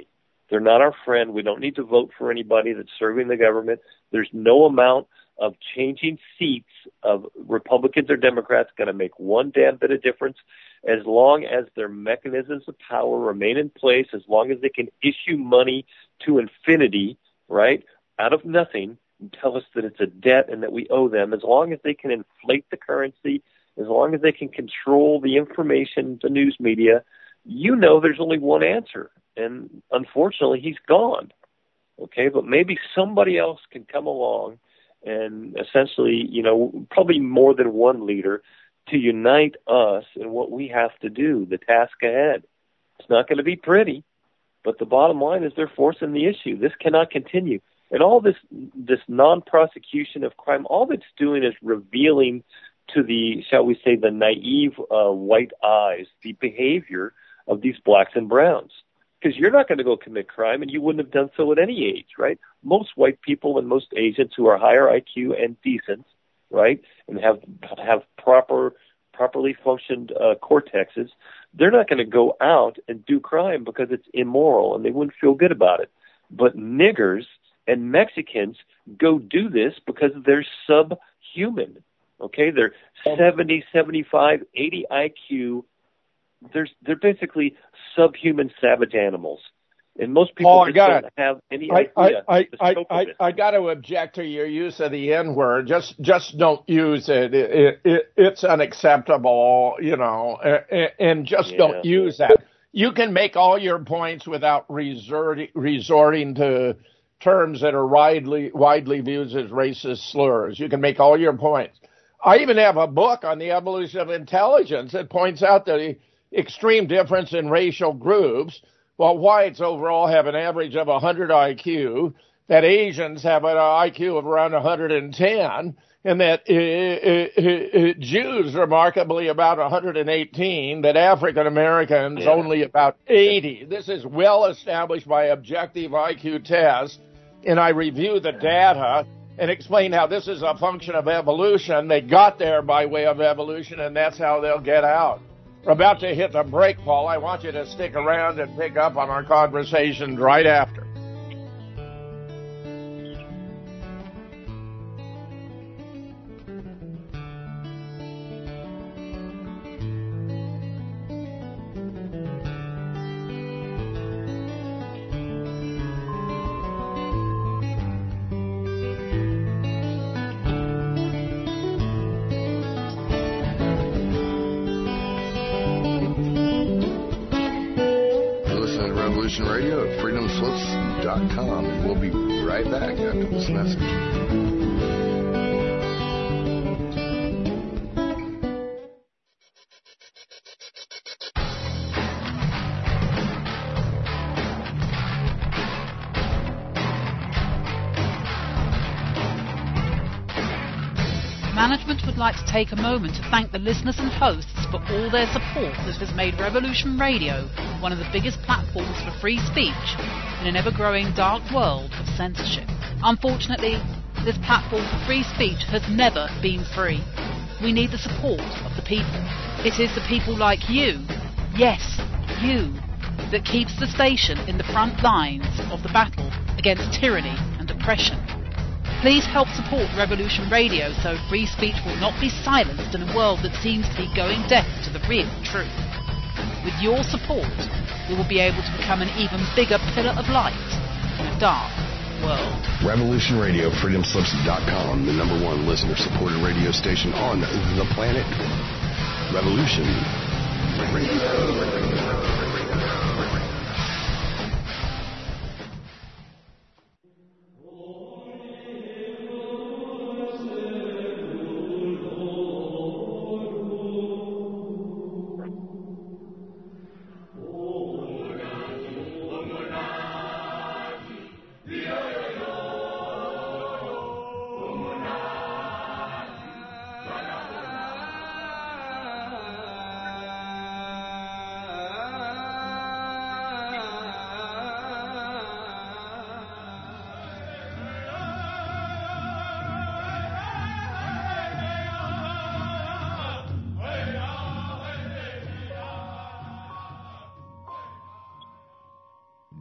They're not our friend. We don't need to vote for anybody that's serving the government. There's no amount of changing seats of Republicans or Democrats going to make one damn bit of difference as long as their mechanisms of power remain in place, as long as they can issue money to infinity, right, out of nothing, and tell us that it's a debt and that we owe them, as long as they can inflate the currency, as long as they can control the information, the news media, there's only one answer. And unfortunately, he's gone. Okay, but maybe somebody else can come along and essentially, probably more than one leader to unite us in what we have to do, the task ahead. It's not going to be pretty, but the bottom line is they're forcing the issue. This cannot continue. And all this non-prosecution of crime, all it's doing is revealing to the, shall we say, the naive white eyes, the behavior of these blacks and browns. Because you're not going to go commit crime, and you wouldn't have done so at any age, right? Most white people and most Asians who are higher IQ and decent, right, and have properly functioned cortexes, they're not going to go out and do crime because it's immoral, and they wouldn't feel good about it. But niggers and Mexicans go do this because they're subhuman, okay? They're 70, 75, 80 IQ. They're basically subhuman savage animals. And most people don't have any idea. I got to object to your use of the N-word. Just don't use it. It's unacceptable, and just don't use that. You can make all your points without resorting to terms that are widely viewed as racist slurs. You can make all your points. I even have a book on the evolution of intelligence that points out the extreme difference in racial groups. While whites overall have an average of 100 IQ, that Asians have an IQ of around 110, and that Jews remarkably about 118, that African Americans only about 80. This is well established by objective IQ tests, and I review the data and explain how this is a function of evolution. They got there by way of evolution, and that's how they'll get out. We're about to hit the break, Paul. I want you to stick around and pick up on our conversations right after. Radio at freedomslips.com, and we'll be right back after this message. Management would like to take a moment to thank the listeners and hosts for all their support that has made Revolution Radio one of the biggest platforms for free speech in an ever-growing dark world of censorship. Unfortunately, this platform for free speech has never been free. We need the support of the people. It is the people like you, yes, you, that keeps the station in the front lines of the battle against tyranny and oppression. Please help support Revolution Radio so free speech will not be silenced in a world that seems to be going deaf to the real truth. With your support, we will be able to become an even bigger pillar of light in a dark world. Revolution Radio, freedomslips.com, the #1 listener-supported radio station on the planet. Revolution Radio.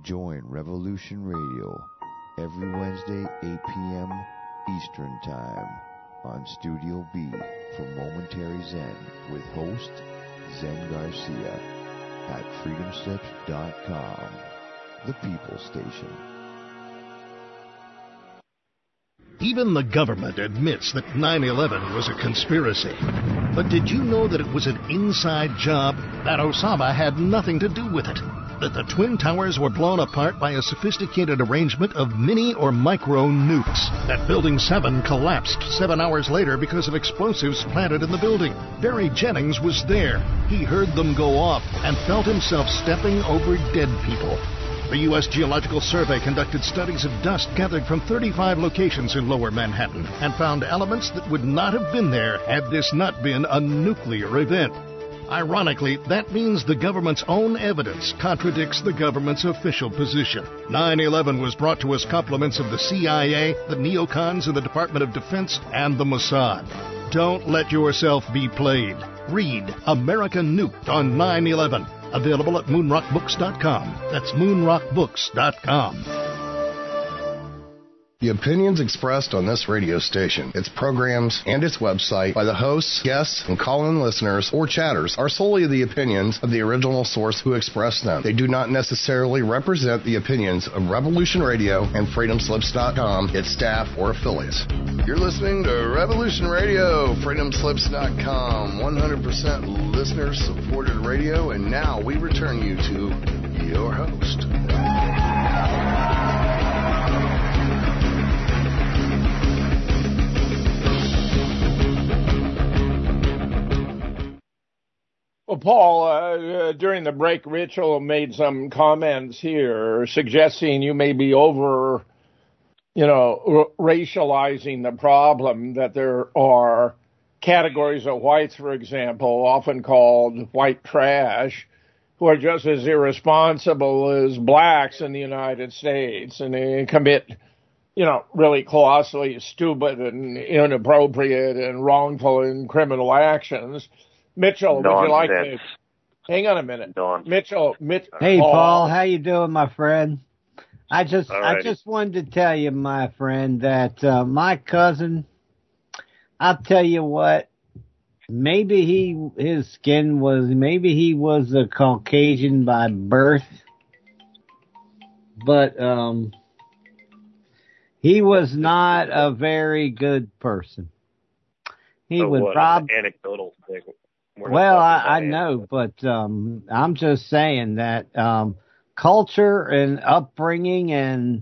Join Revolution Radio every Wednesday, 8 p.m. Eastern Time on Studio B for Momentary Zen with host Zen Garcia at freedomslips.com, the People Station. Even the government admits that 9/11 was a conspiracy. But did you know that it was an inside job? That Osama had nothing to do with it? That the Twin Towers were blown apart by a sophisticated arrangement of mini or micro nukes? That Building 7 collapsed 7 hours later because of explosives planted in the building? Barry Jennings was there. He heard them go off and felt himself stepping over dead people. The U.S. Geological Survey conducted studies of dust gathered from 35 locations in Lower Manhattan and found elements that would not have been there had this not been a nuclear event. Ironically, that means the government's own evidence contradicts the government's official position. 9/11 was brought to us compliments of the CIA, the neocons in the Department of Defense, and the Mossad. Don't let yourself be played. Read American Nuked on 9/11. Available at moonrockbooks.com. That's moonrockbooks.com. The opinions expressed on this radio station, its programs, and its website by the hosts, guests, and call-in listeners or chatters are solely the opinions of the original source who expressed them. They do not necessarily represent the opinions of Revolution Radio and freedomslips.com, its staff, or affiliates. You're listening to Revolution Radio, freedomslips.com, 100% listener-supported radio, and now we return you to your host. Well, Paul, during the break, Rachel made some comments here suggesting you may be racializing the problem, that there are categories of whites, for example, often called white trash, who are just as irresponsible as blacks in the United States, and they commit, really colossally stupid and inappropriate and wrongful and criminal actions. Mitchell, Nonsense. would you like to hang on a minute? Mitchell, hey, Paul, how you doing, my friend? I just wanted to tell you, my friend, that my cousin, I'll tell you what, maybe he was a Caucasian by birth, but he was not a very good person. He would rob. Anecdotal thing. Well, I know, but I'm just saying that culture and upbringing and,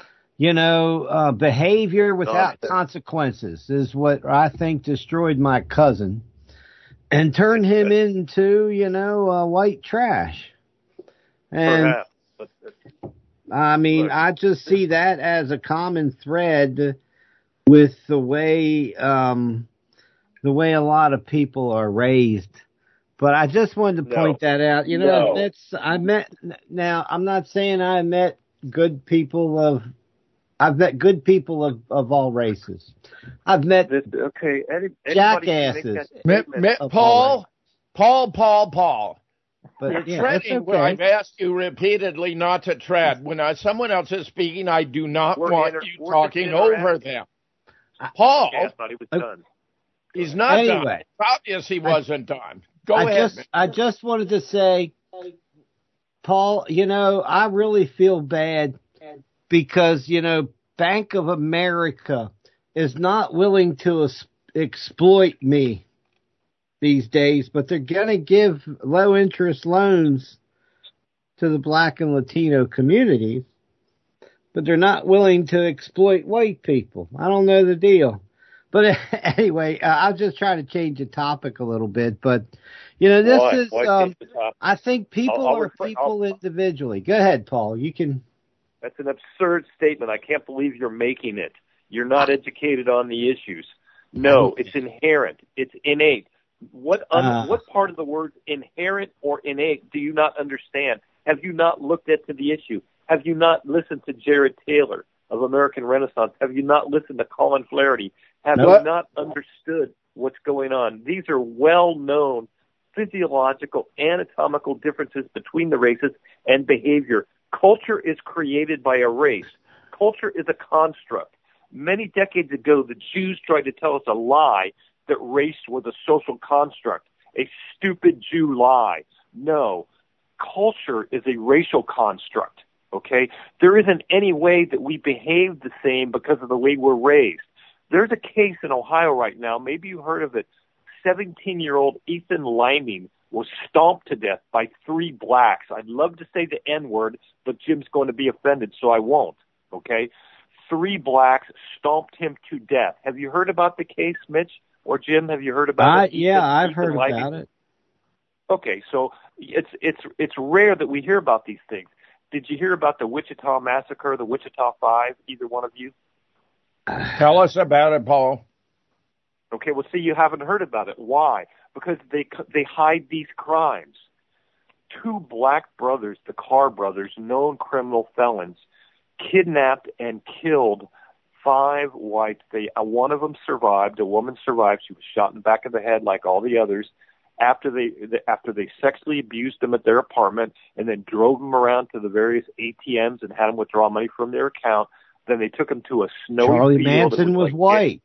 behavior without consequences is what I think destroyed my cousin and turned him into, white trash. And I mean, I just see that as a common thread with the way a lot of people are raised. But I just wanted to point that out. I'm not saying I've met good people of all races. I've met jackasses. Paul. But you're treading where I've asked you repeatedly not to tread. When someone else is speaking, I do not want you talking over them. Paul. I thought he was done. He's not done. It's obvious he wasn't done. Go ahead. I just wanted to say, Paul, I really feel bad because, Bank of America is not willing to exploit me these days, but they're going to give low interest loans to the Black and Latino communities, but they're not willing to exploit white people. I don't know the deal. But anyway, I'll just try to change the topic a little bit. But, I think people are people individually. Go ahead, Paul. You can. That's an absurd statement. I can't believe you're making it. You're not educated on the issues. No, it's inherent. It's innate. What part of the word inherent or innate do you not understand? Have you not looked into the issue? Have you not listened to Jared Taylor of American Renaissance? Have you not listened to Colin Flaherty? Have you not understood what's going on? These are well-known physiological, anatomical differences between the races and behavior, Culture is created by a race. Culture is a construct. Many decades ago, the Jews tried to tell us a lie that race was a social construct, a stupid Jew lie. No, culture is a racial construct, okay? There isn't any way that we behave the same because of the way we're raised. There's a case in Ohio right now, maybe you heard of it. 17-year-old Ethan Liming was stomped to death by 3 blacks. I'd love to say the N-word, but Jim's going to be offended, so I won't, okay? 3 blacks stomped him to death. Have you heard about the case, Mitch? Or Jim, have you heard about it? Yeah, I've heard about it. Okay, so it's rare that we hear about these things. Did you hear about the Wichita Massacre, the Wichita Five, either one of you? Tell us about it, Paul. Okay, well, see, you haven't heard about it. Why? Because they hide these crimes. 2 black brothers, the Carr brothers, known criminal felons, kidnapped and killed 5 whites. One of them survived. A woman survived. She was shot in the back of the head like all the others. After they sexually abused them at their apartment and then drove them around to the various ATMs and had them withdraw money from their account, then they took them to a snowy Charlie field. Manson was white.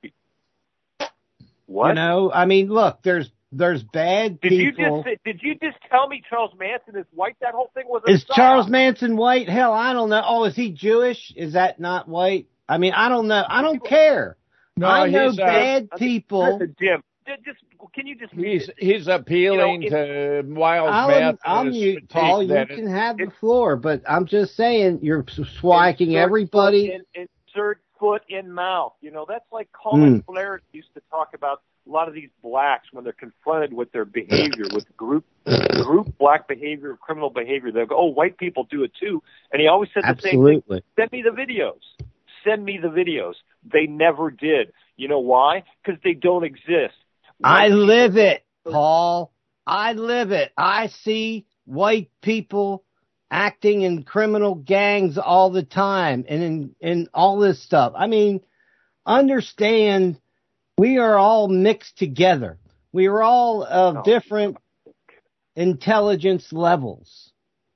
What? You know, I mean, look, there's bad people. Did you just tell me Charles Manson is white? That whole thing was Is Charles Manson white? Hell, I don't know. Oh, is he Jewish? Is that not white? I mean, I don't know. I don't care. No, I know bad people. Jim, can you just... He's appealing to Wiles Manson. I'll mute, Paul. You can have the floor, but I'm just saying you're swiking everybody. Insert foot in mouth. You know, that's like Colin Flaherty used to talk about a lot of these blacks when they're confronted with their behavior, with group black behavior, criminal behavior. They'll go, oh, white people do it too. And he always said the same thing. Send me the videos. Send me the videos. They never did. You know why? Because they don't exist. I live it, Paul. I live it. I see white people acting in criminal gangs all the time and in all this stuff. I mean, understand we are all mixed together. We are all of different intelligence levels.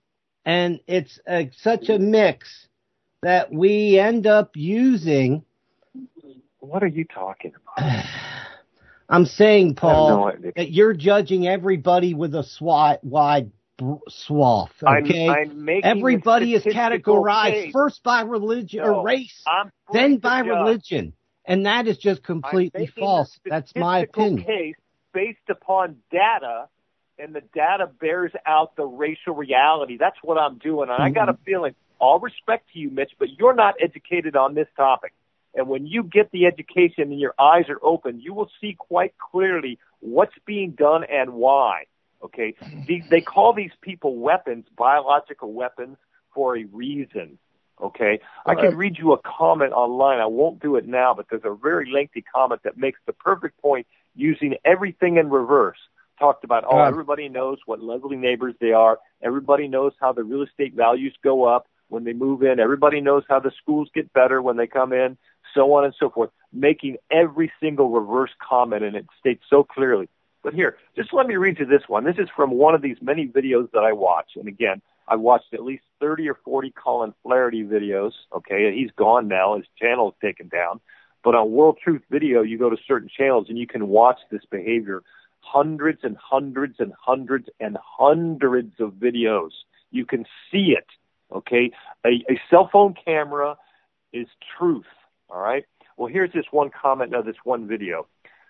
And it's such a mix that we end up using. What are you talking about? I'm saying, Paul, that you're judging everybody with a wide swath. Okay, everybody is categorized first by religion or race, then by religion, and that is just completely false. That's my opinion. Case based upon data, and the data bears out the racial reality. That's what I'm doing, and I got a feeling. All respect to you, Mitch, but you're not educated on this topic. And when you get the education and your eyes are open, you will see quite clearly what's being done and why. Okay? They call these people weapons, biological weapons, for a reason. Okay? I can read you a comment online. I won't do it now, but there's a very lengthy comment that makes the perfect point using everything in reverse. Talked about, everybody knows what lovely neighbors they are. Everybody knows how the real estate values go up when they move in. Everybody knows how the schools get better when they come in, so on and so forth, making every single reverse comment, and it states so clearly. But here, just let me read you this one. This is from one of these many videos that I watch. And again, I watched at least 30 or 40 Colin Flaherty videos. Okay, he's gone now. His channel is taken down. But on World Truth Video, you go to certain channels and you can watch this behavior. Hundreds and hundreds and hundreds and hundreds of videos. You can see it. Okay, a cell phone camera is truth. All right. Well, here's this one comment of this one video.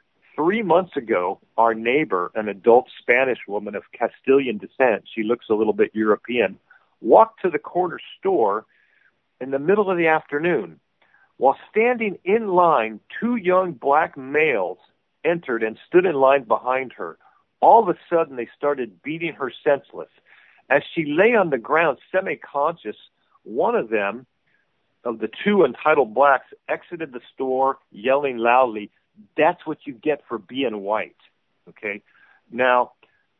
3 months ago, our neighbor, an adult Spanish woman of Castilian descent, she looks a little bit European, walked to the corner store in the middle of the afternoon. While standing in line, 2 young black males entered and stood in line behind her. All of a sudden, they started beating her senseless. As she lay on the ground, semi-conscious, one of them, of the 2 entitled blacks, exited the store yelling loudly, "That's what you get for being white." Okay? Now,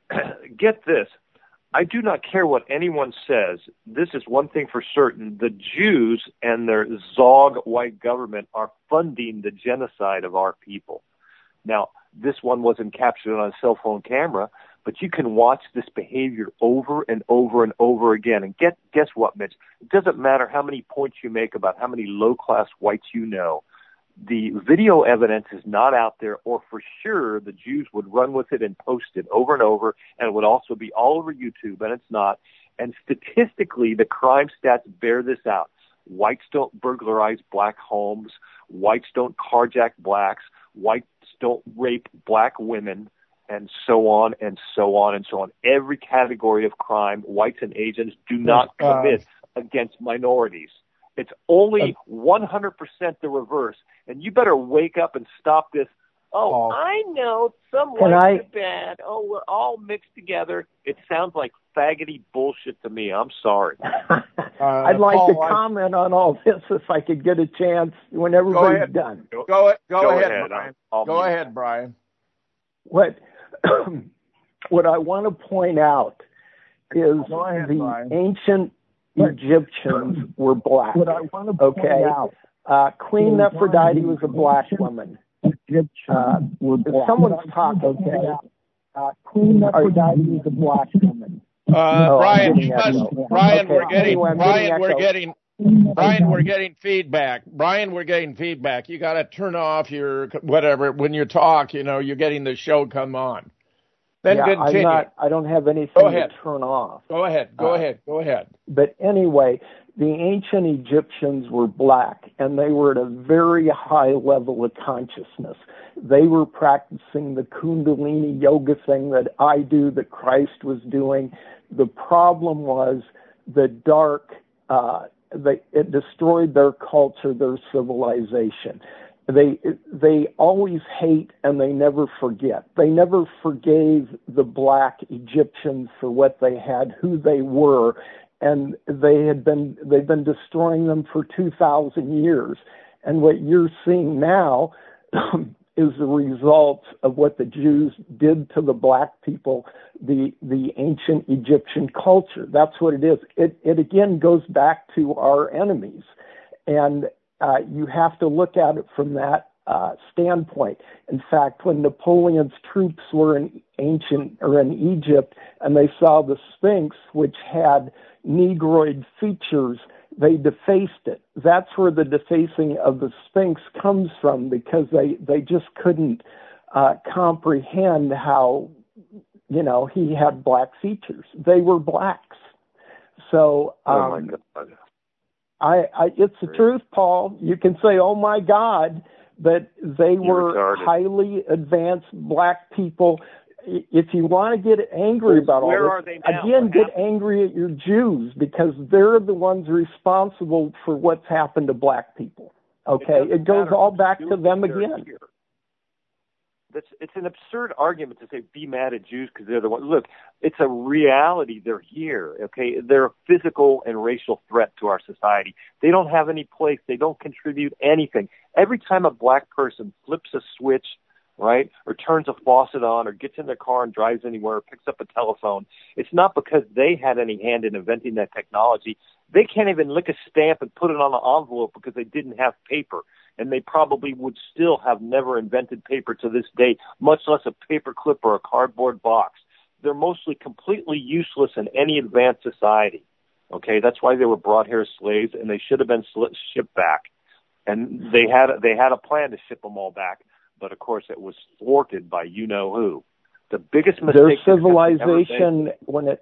get this. I do not care what anyone says. This is one thing for certain. The Jews and their Zog white government are funding the genocide of our people. Now, this one wasn't captured on a cell phone camera, But you can watch this behavior over and over and over again. And guess what, Mitch? It doesn't matter how many points you make about how many low-class whites you know. The video evidence is not out there, or for sure the Jews would run with it and post it over and over, and it would also be all over YouTube, and it's not. And statistically, the crime stats bear this out. Whites don't burglarize black homes. Whites don't carjack blacks. Whites don't rape black women, and so on and so on and so on. Every category of crime, whites and Asians do not commit against minorities. It's only 100% the reverse. And you better wake up and stop this. Oh, I know some whites are bad. Oh, we're all mixed together. It sounds like faggoty bullshit to me. I'm sorry. I'd like to comment on all this if I could get a chance when everybody's done. Go ahead, Brian. Go ahead, Brian. What I want to point out is the ancient Egyptians were black. Okay. Queen Nefertiti was a black woman. Someone's talking. Okay. Queen Nefertiti was a black woman. Brian, we're getting feedback. Brian, we're getting feedback. You got to turn off your whatever when you talk. You know, you're getting the show come on. Then continue. I don't have anything to turn off. Go ahead. But anyway, the ancient Egyptians were black, and they were at a very high level of consciousness. They were practicing the Kundalini yoga thing that I do, that Christ was doing. The problem was the dark, it destroyed their culture, their civilization. They always hate and they never forget. They never forgave the black Egyptians for what they had, who they were, and they've been destroying them for 2,000 years. And what you're seeing now is the result of what the Jews did to the black people, the ancient Egyptian culture. That's what it is. It again goes back to our enemies, and you have to look at it from that standpoint. In fact, when Napoleon's troops were in Egypt and they saw the Sphinx, which had Negroid features, they defaced it. That's where the defacing of the Sphinx comes from, because they just couldn't comprehend how, he had black features. They were blacks. So, oh my God. It's the truth, Paul. You can say, oh my God, but they were highly advanced black people. If you want to get angry about all this, again, get angry at your Jews, because they're the ones responsible for what's happened to black people. Okay? It goes all back to them again. It's an absurd argument to say be mad at Jews because they're the ones. Look, it's a reality. They're here, okay? They're a physical and racial threat to our society. They don't have any place. They don't contribute anything. Every time a black person flips a switch, right, or turns a faucet on, or gets in their car and drives anywhere, or picks up a telephone, it's not because they had any hand in inventing that technology. They can't even lick a stamp and put it on an envelope because they didn't have paper. And they probably would still have never invented paper to this day, much less a paper clip or a cardboard box. They're mostly completely useless in any advanced society. Okay, that's why they were brought here as slaves, and they should have been shipped back. And they had a plan to ship them all back, but of course it was thwarted by you know who. The biggest mistake. Their civilization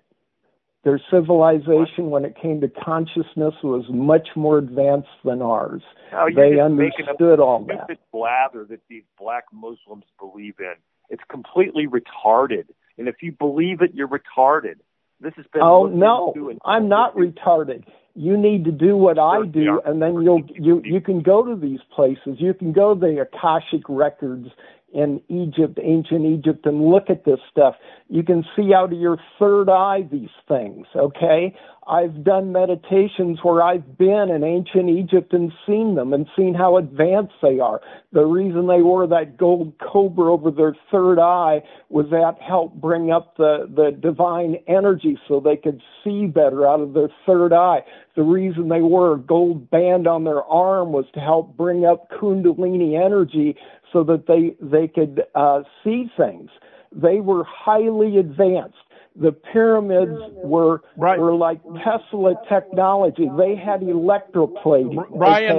when it came to consciousness was much more advanced than ours. They understood all that. Stupid blather that these black Muslims believe in. It's completely retarded. And if you believe it, you're retarded. This has been. Oh no, I'm not retarded. You need to do what I do, and then you can go to these places. You can go to the Akashic records in Egypt, ancient Egypt, and look at this stuff. You can see out of your third eye these things, okay? I've done meditations where I've been in ancient Egypt and seen them and seen how advanced they are. The reason they wore that gold cobra over their third eye was that helped bring up the divine energy so they could see better out of their third eye. The reason they wore a gold band on their arm was to help bring up Kundalini energy so that they could see things. They were highly advanced. The pyramids were like Tesla technology. They had electroplating.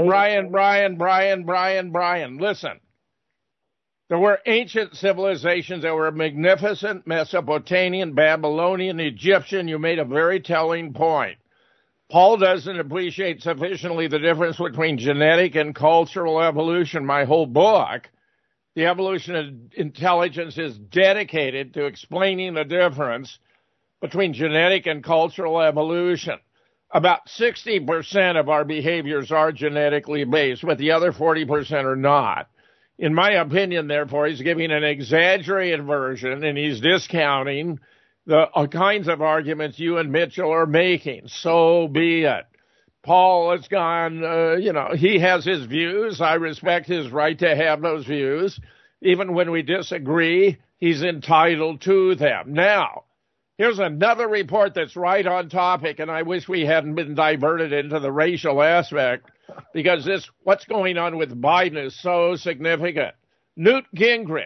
Brian, listen. There were ancient civilizations that were magnificent, Mesopotamian, Babylonian, Egyptian. You made a very telling point. Paul doesn't appreciate sufficiently the difference between genetic and cultural evolution. My whole book, The Evolution of Intelligence, is dedicated to explaining the difference between genetic and cultural evolution. About 60% of our behaviors are genetically based, but the other 40% are not. In my opinion, therefore, he's giving an exaggerated version, and he's discounting the kinds of arguments you and Mitchell are making. So be it. Paul has gone, he has his views. I respect his right to have those views. Even when we disagree, he's entitled to them. Now, here's another report that's right on topic, and I wish we hadn't been diverted into the racial aspect, because what's going on with Biden is so significant. Newt Gingrich.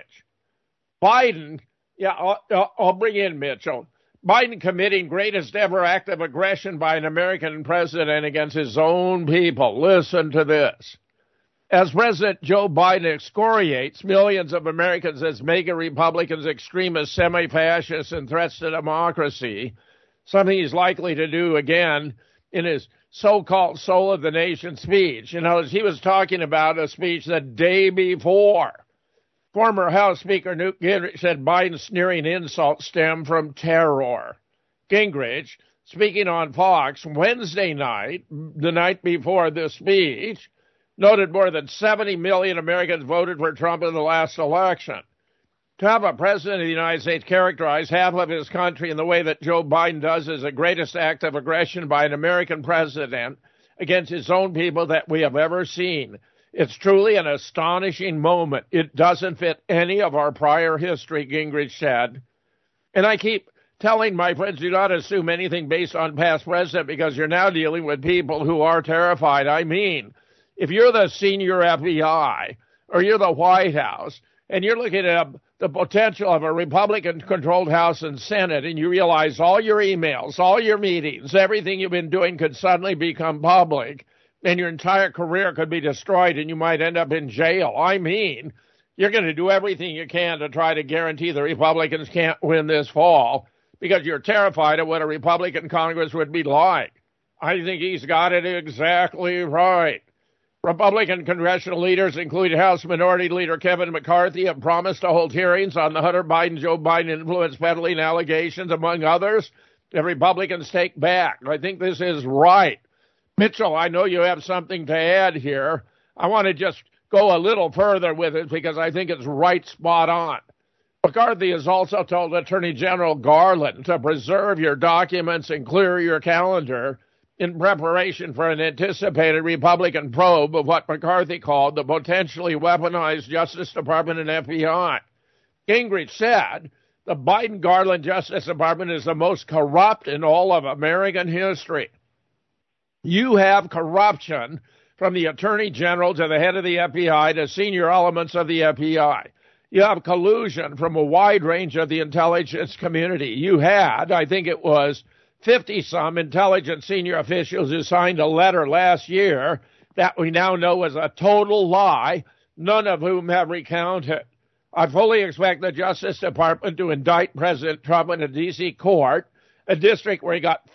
Biden, I'll bring in Mitchell. Biden committing greatest ever act of aggression by an American president against his own people. Listen to this. As President Joe Biden excoriates millions of Americans as MAGA Republicans, extremists, semi-fascists, and threats to democracy, something he's likely to do again in his so-called Soul of the Nation speech. As he was talking about a speech the day before. Former House Speaker Newt Gingrich said Biden's sneering insults stem from terror. Gingrich, speaking on Fox Wednesday night, the night before the speech, noted more than 70 million Americans voted for Trump in the last election. To have a president of the United States characterize half of his country in the way that Joe Biden does is the greatest act of aggression by an American president against his own people that we have ever seen. It's truly an astonishing moment. It doesn't fit any of our prior history, Gingrich said. And I keep telling my friends, do not assume anything based on past president, because you're now dealing with people who are terrified. I mean, if you're the senior FBI or you're the White House and you're looking at the potential of a Republican-controlled House and Senate, and you realize all your emails, all your meetings, everything you've been doing could suddenly become public, and your entire career could be destroyed, and you might end up in jail. I mean, you're going to do everything you can to try to guarantee the Republicans can't win this fall, because you're terrified of what a Republican Congress would be like. I think he's got it exactly right. Republican congressional leaders, including House Minority Leader Kevin McCarthy, have promised to hold hearings on the Hunter Biden, Joe Biden influence peddling allegations, among others, that Republicans take back. I think this is right. Mitchell, I know you have something to add here. I want to just go a little further with it because I think it's right spot on. McCarthy has also told Attorney General Garland to preserve your documents and clear your calendar in preparation for an anticipated Republican probe of what McCarthy called the potentially weaponized Justice Department and FBI. Gingrich said the Biden-Garland Justice Department is the most corrupt in all of American history. You have corruption from the Attorney General to the head of the FBI to senior elements of the FBI. You have collusion from a wide range of the intelligence community. You had, I think it was 50-some intelligence senior officials who signed a letter last year that we now know was a total lie, none of whom have recounted. I fully expect the Justice Department to indict President Trump in a D.C. court, a district where he got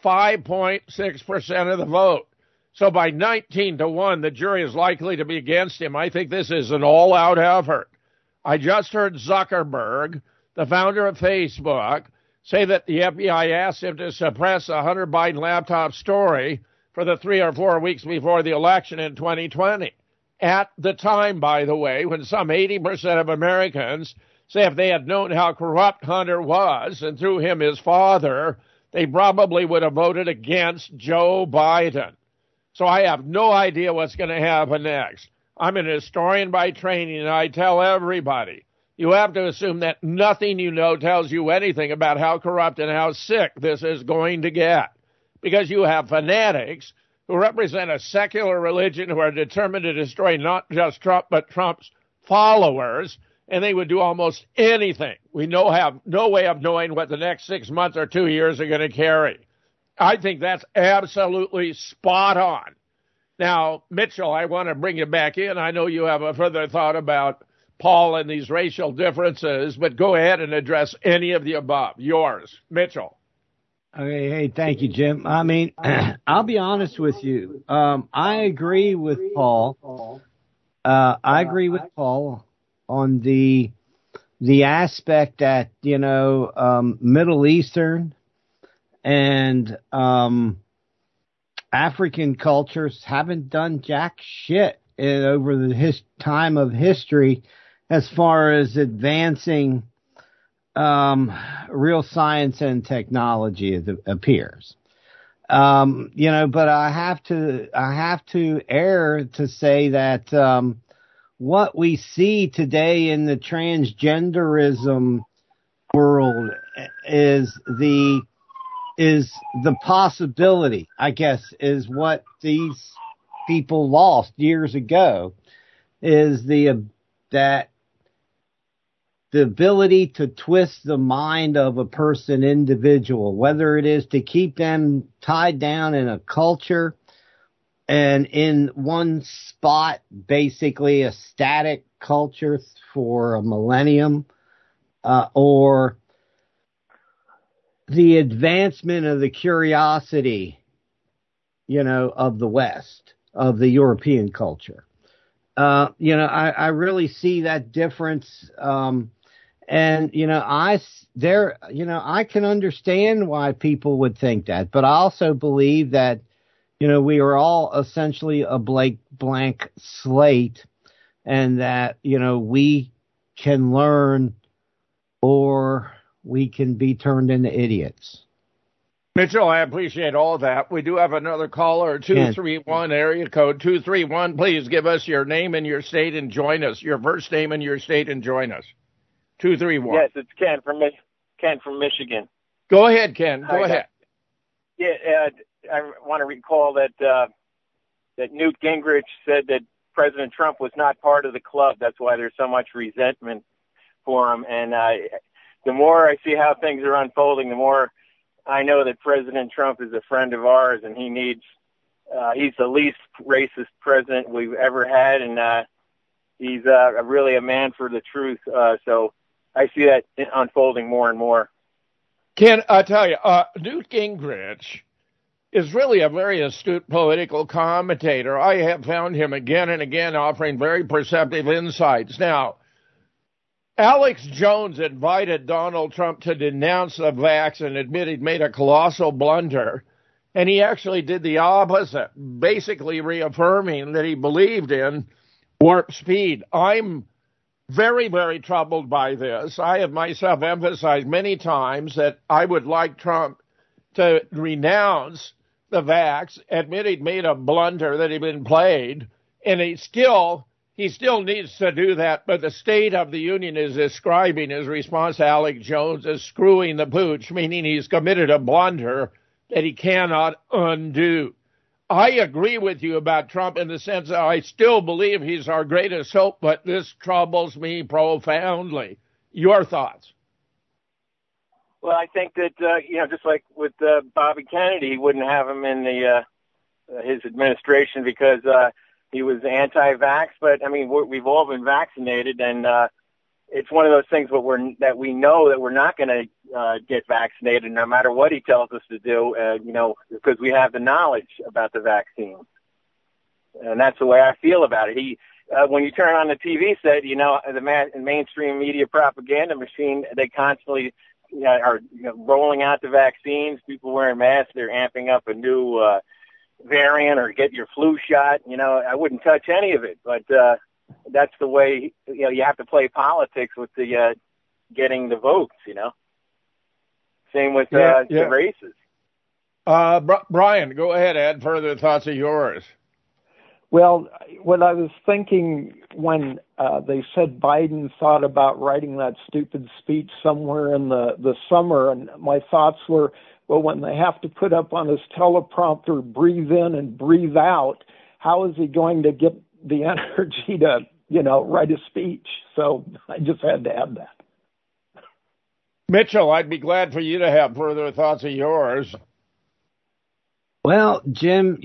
5.6% of the vote. So by 19-1, the jury is likely to be against him. I think this is an all-out effort. I just heard Zuckerberg, the founder of Facebook, say that the FBI asked him to suppress a Hunter Biden laptop story for the 3 or 4 weeks before the election in 2020. At the time, by the way, when some 80% of Americans say if they had known how corrupt Hunter was, and through him his father, they probably would have voted against Joe Biden. So I have no idea what's going to happen next. I'm an historian by training, and I tell everybody, you have to assume that nothing you know tells you anything about how corrupt and how sick this is going to get. Because you have fanatics who represent a secular religion who are determined to destroy not just Trump, but Trump's followers. and they would do almost anything. We have no way of knowing what the next 6 months or 2 years are going to carry. I think that's absolutely spot on. Now, Mitchell, I want to bring you back in. I know you have a further thought about Paul and these racial differences, but go ahead and address any of the above. Yours, Mitchell. Okay, hey, thank you, Jim. I mean, I'll be honest with you. I agree with Paul. I agree with Paul on the aspect that, Middle Eastern and African cultures haven't done jack shit over the time of history as far as advancing real science and technology, it appears. But I have to err to say that what we see today in the transgenderism world is the possibility, I guess, is what these people lost years ago, is the ability to twist the mind of a person, individual, whether it is to keep them tied down in a culture and in one spot, basically a static culture for a millennium, or the advancement of the curiosity, of the West, of the European culture. I really see that difference. I can understand why people would think that, but I also believe that, we are all essentially a blank slate, and that, we can learn or we can be turned into idiots. Mitchell, I appreciate all that. We do have another caller, 231, area code 231. Please give us your name and your state and join us. Your first name and your state and join us. 231. Yes, it's Ken from Michigan. Go ahead, Ken. Go ahead. Yeah, I want to recall that Newt Gingrich said that President Trump was not part of the club. That's why there's so much resentment for him. And the more I see how things are unfolding, the more I know that President Trump is a friend of ours, and he's the least racist president we've ever had, and he's really a man for the truth. So I see that unfolding more and more. Ken, I tell you, Newt Gingrich is really a very astute political commentator. I have found him again and again offering very perceptive insights. Now, Alex Jones invited Donald Trump to denounce the vax and admit he'd made a colossal blunder. And he actually did the opposite, basically reaffirming that he believed in warp speed. I'm very, very troubled by this. I have myself emphasized many times that I would like Trump to renounce the vax, admit he'd made a blunder, that he'd been played, and he still needs to do that, but the State of the Union is describing his response to Alex Jones as screwing the pooch, meaning he's committed a blunder that he cannot undo. I agree with you about Trump in the sense that I still believe he's our greatest hope, but this troubles me profoundly. Your thoughts? Well, I think that, just like with Bobby Kennedy, he wouldn't have him in his administration because he was anti-vax, but I mean, we've all been vaccinated, and it's one of those things that we know that we're not going to get vaccinated no matter what he tells us to do, because we have the knowledge about the vaccine. And that's the way I feel about it. When you turn on the TV set, the mainstream media propaganda machine, they constantly are rolling out the vaccines, people wearing masks, they're amping up a new variant or get your flu shot. I wouldn't touch any of it, but that's the way, you have to play politics with the getting the votes, Same with the races. Brian, go ahead, add further thoughts of yours. Well, what I was thinking when they said Biden thought about writing that stupid speech somewhere in the summer, and my thoughts were, well, when they have to put up on his teleprompter, breathe in and breathe out, how is he going to get the energy write a speech. So I just had to add that. Mitchell, I'd be glad for you to have further thoughts of yours. Well, Jim,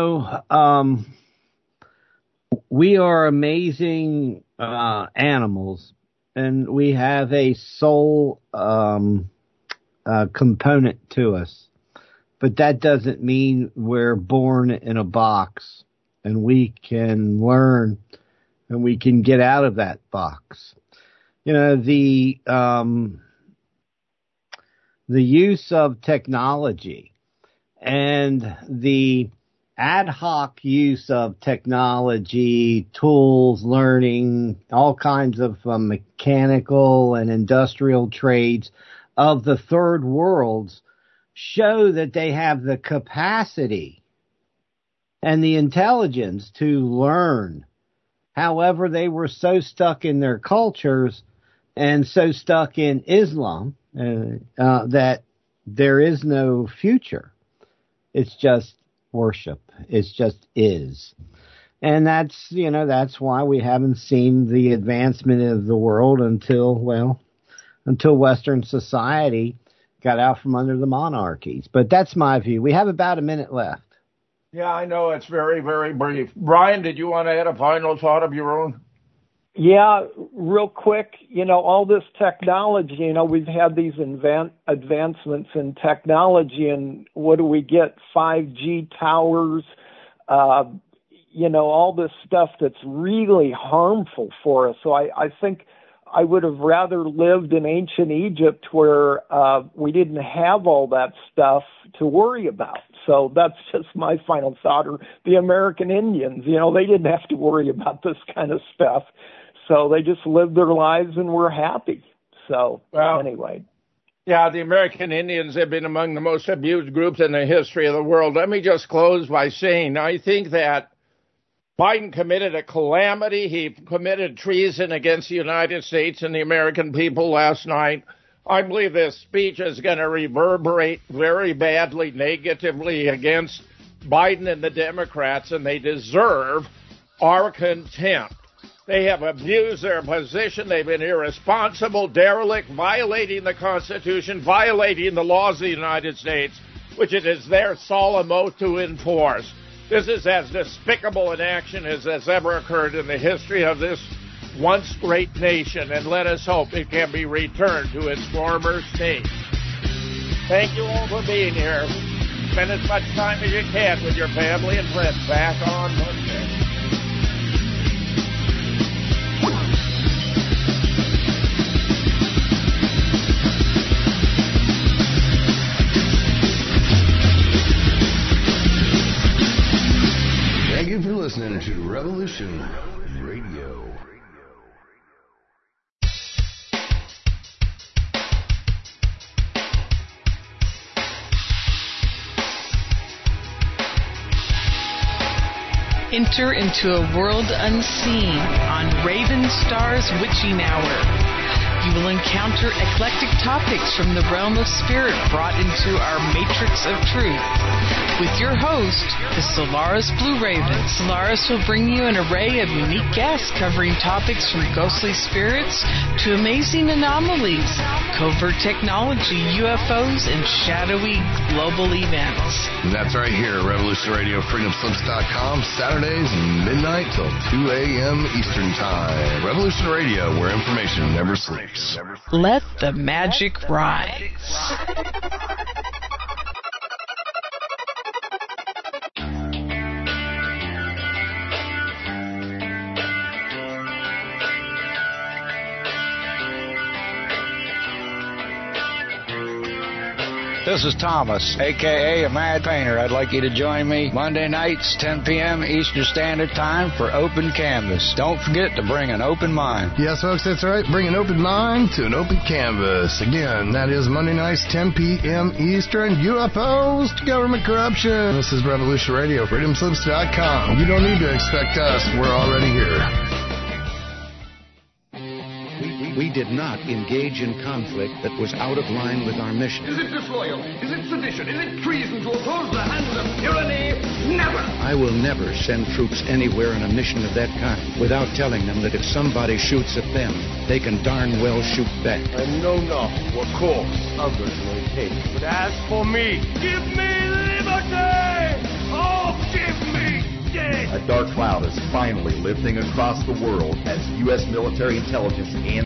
we are amazing animals, and we have a soul component to us. But that doesn't mean we're born in a box, and we can learn and we can get out of that box. The use of technology and the ad hoc use of technology, tools, learning, all kinds of mechanical and industrial trades of the third worlds show that they have the capacity and the intelligence to learn. However, they were so stuck in their cultures and so stuck in Islam that there is no future. It's just worship. It's just is. And that's why we haven't seen the advancement of the world until Western society got out from under the monarchies. But that's my view. We have about a minute left. Yeah, I know it's very, very brief. Brian, did you want to add a final thought of your own? Yeah, real quick, all this technology, we've had these advancements in technology, and what do we get? 5G towers, all this stuff that's really harmful for us. So I think I would have rather lived in ancient Egypt where we didn't have all that stuff to worry about. So that's just my final thought. Or the American Indians, they didn't have to worry about this kind of stuff. So they just lived their lives and were happy. So anyway. Yeah, the American Indians have been among the most abused groups in the history of the world. Let me just close by saying I think that Biden committed a calamity. He committed treason against the United States and the American people last night. I believe this speech is going to reverberate very badly, negatively against Biden and the Democrats, and they deserve our contempt. They have abused their position. They've been irresponsible, derelict, violating the Constitution, violating the laws of the United States, which it is their solemn oath to enforce. This is as despicable an action as has ever occurred in the history of this once great nation, and let us hope it can be returned to its former state. Thank you all for being here. Spend as much time as you can with your family and friends. Back on Monday. Thank you for listening to Revolution Radio. Enter into a world unseen on Raven Star's Witching Hour. You will encounter eclectic topics from the realm of spirit brought into our matrix of truth. With your host, the Solaris Blue Raven. Solaris will bring you an array of unique guests covering topics from ghostly spirits to amazing anomalies, covert technology, UFOs, and shadowy global events. And that's right here at Revolution Radio, freedomslips.com, Saturdays, midnight till 2 a.m. Eastern Time. Revolution Radio, where information never sleeps. Let the magic rise. This is Thomas, a.k.a. a Mad Painter. I'd like you to join me Monday nights, 10 p.m. Eastern Standard Time for Open Canvas. Don't forget to bring an open mind. Yes, folks, that's right. Bring an open mind to an open canvas. Again, that is Monday nights, 10 p.m. Eastern. UFOs to government corruption. This is Revolution Radio, freedomslips.com. You don't need to expect us. We're already here. We did not engage in conflict that was out of line with our mission. Is it disloyal? Is it sedition? Is it treason to oppose the hands of tyranny? Never! I will never send troops anywhere on a mission of that kind without telling them that if somebody shoots at them, they can darn well shoot back. I know not what course others may take, but as for me, give me liberty! Oh, give me death! A dark cloud is finally lifting across the world as U.S. military intelligence and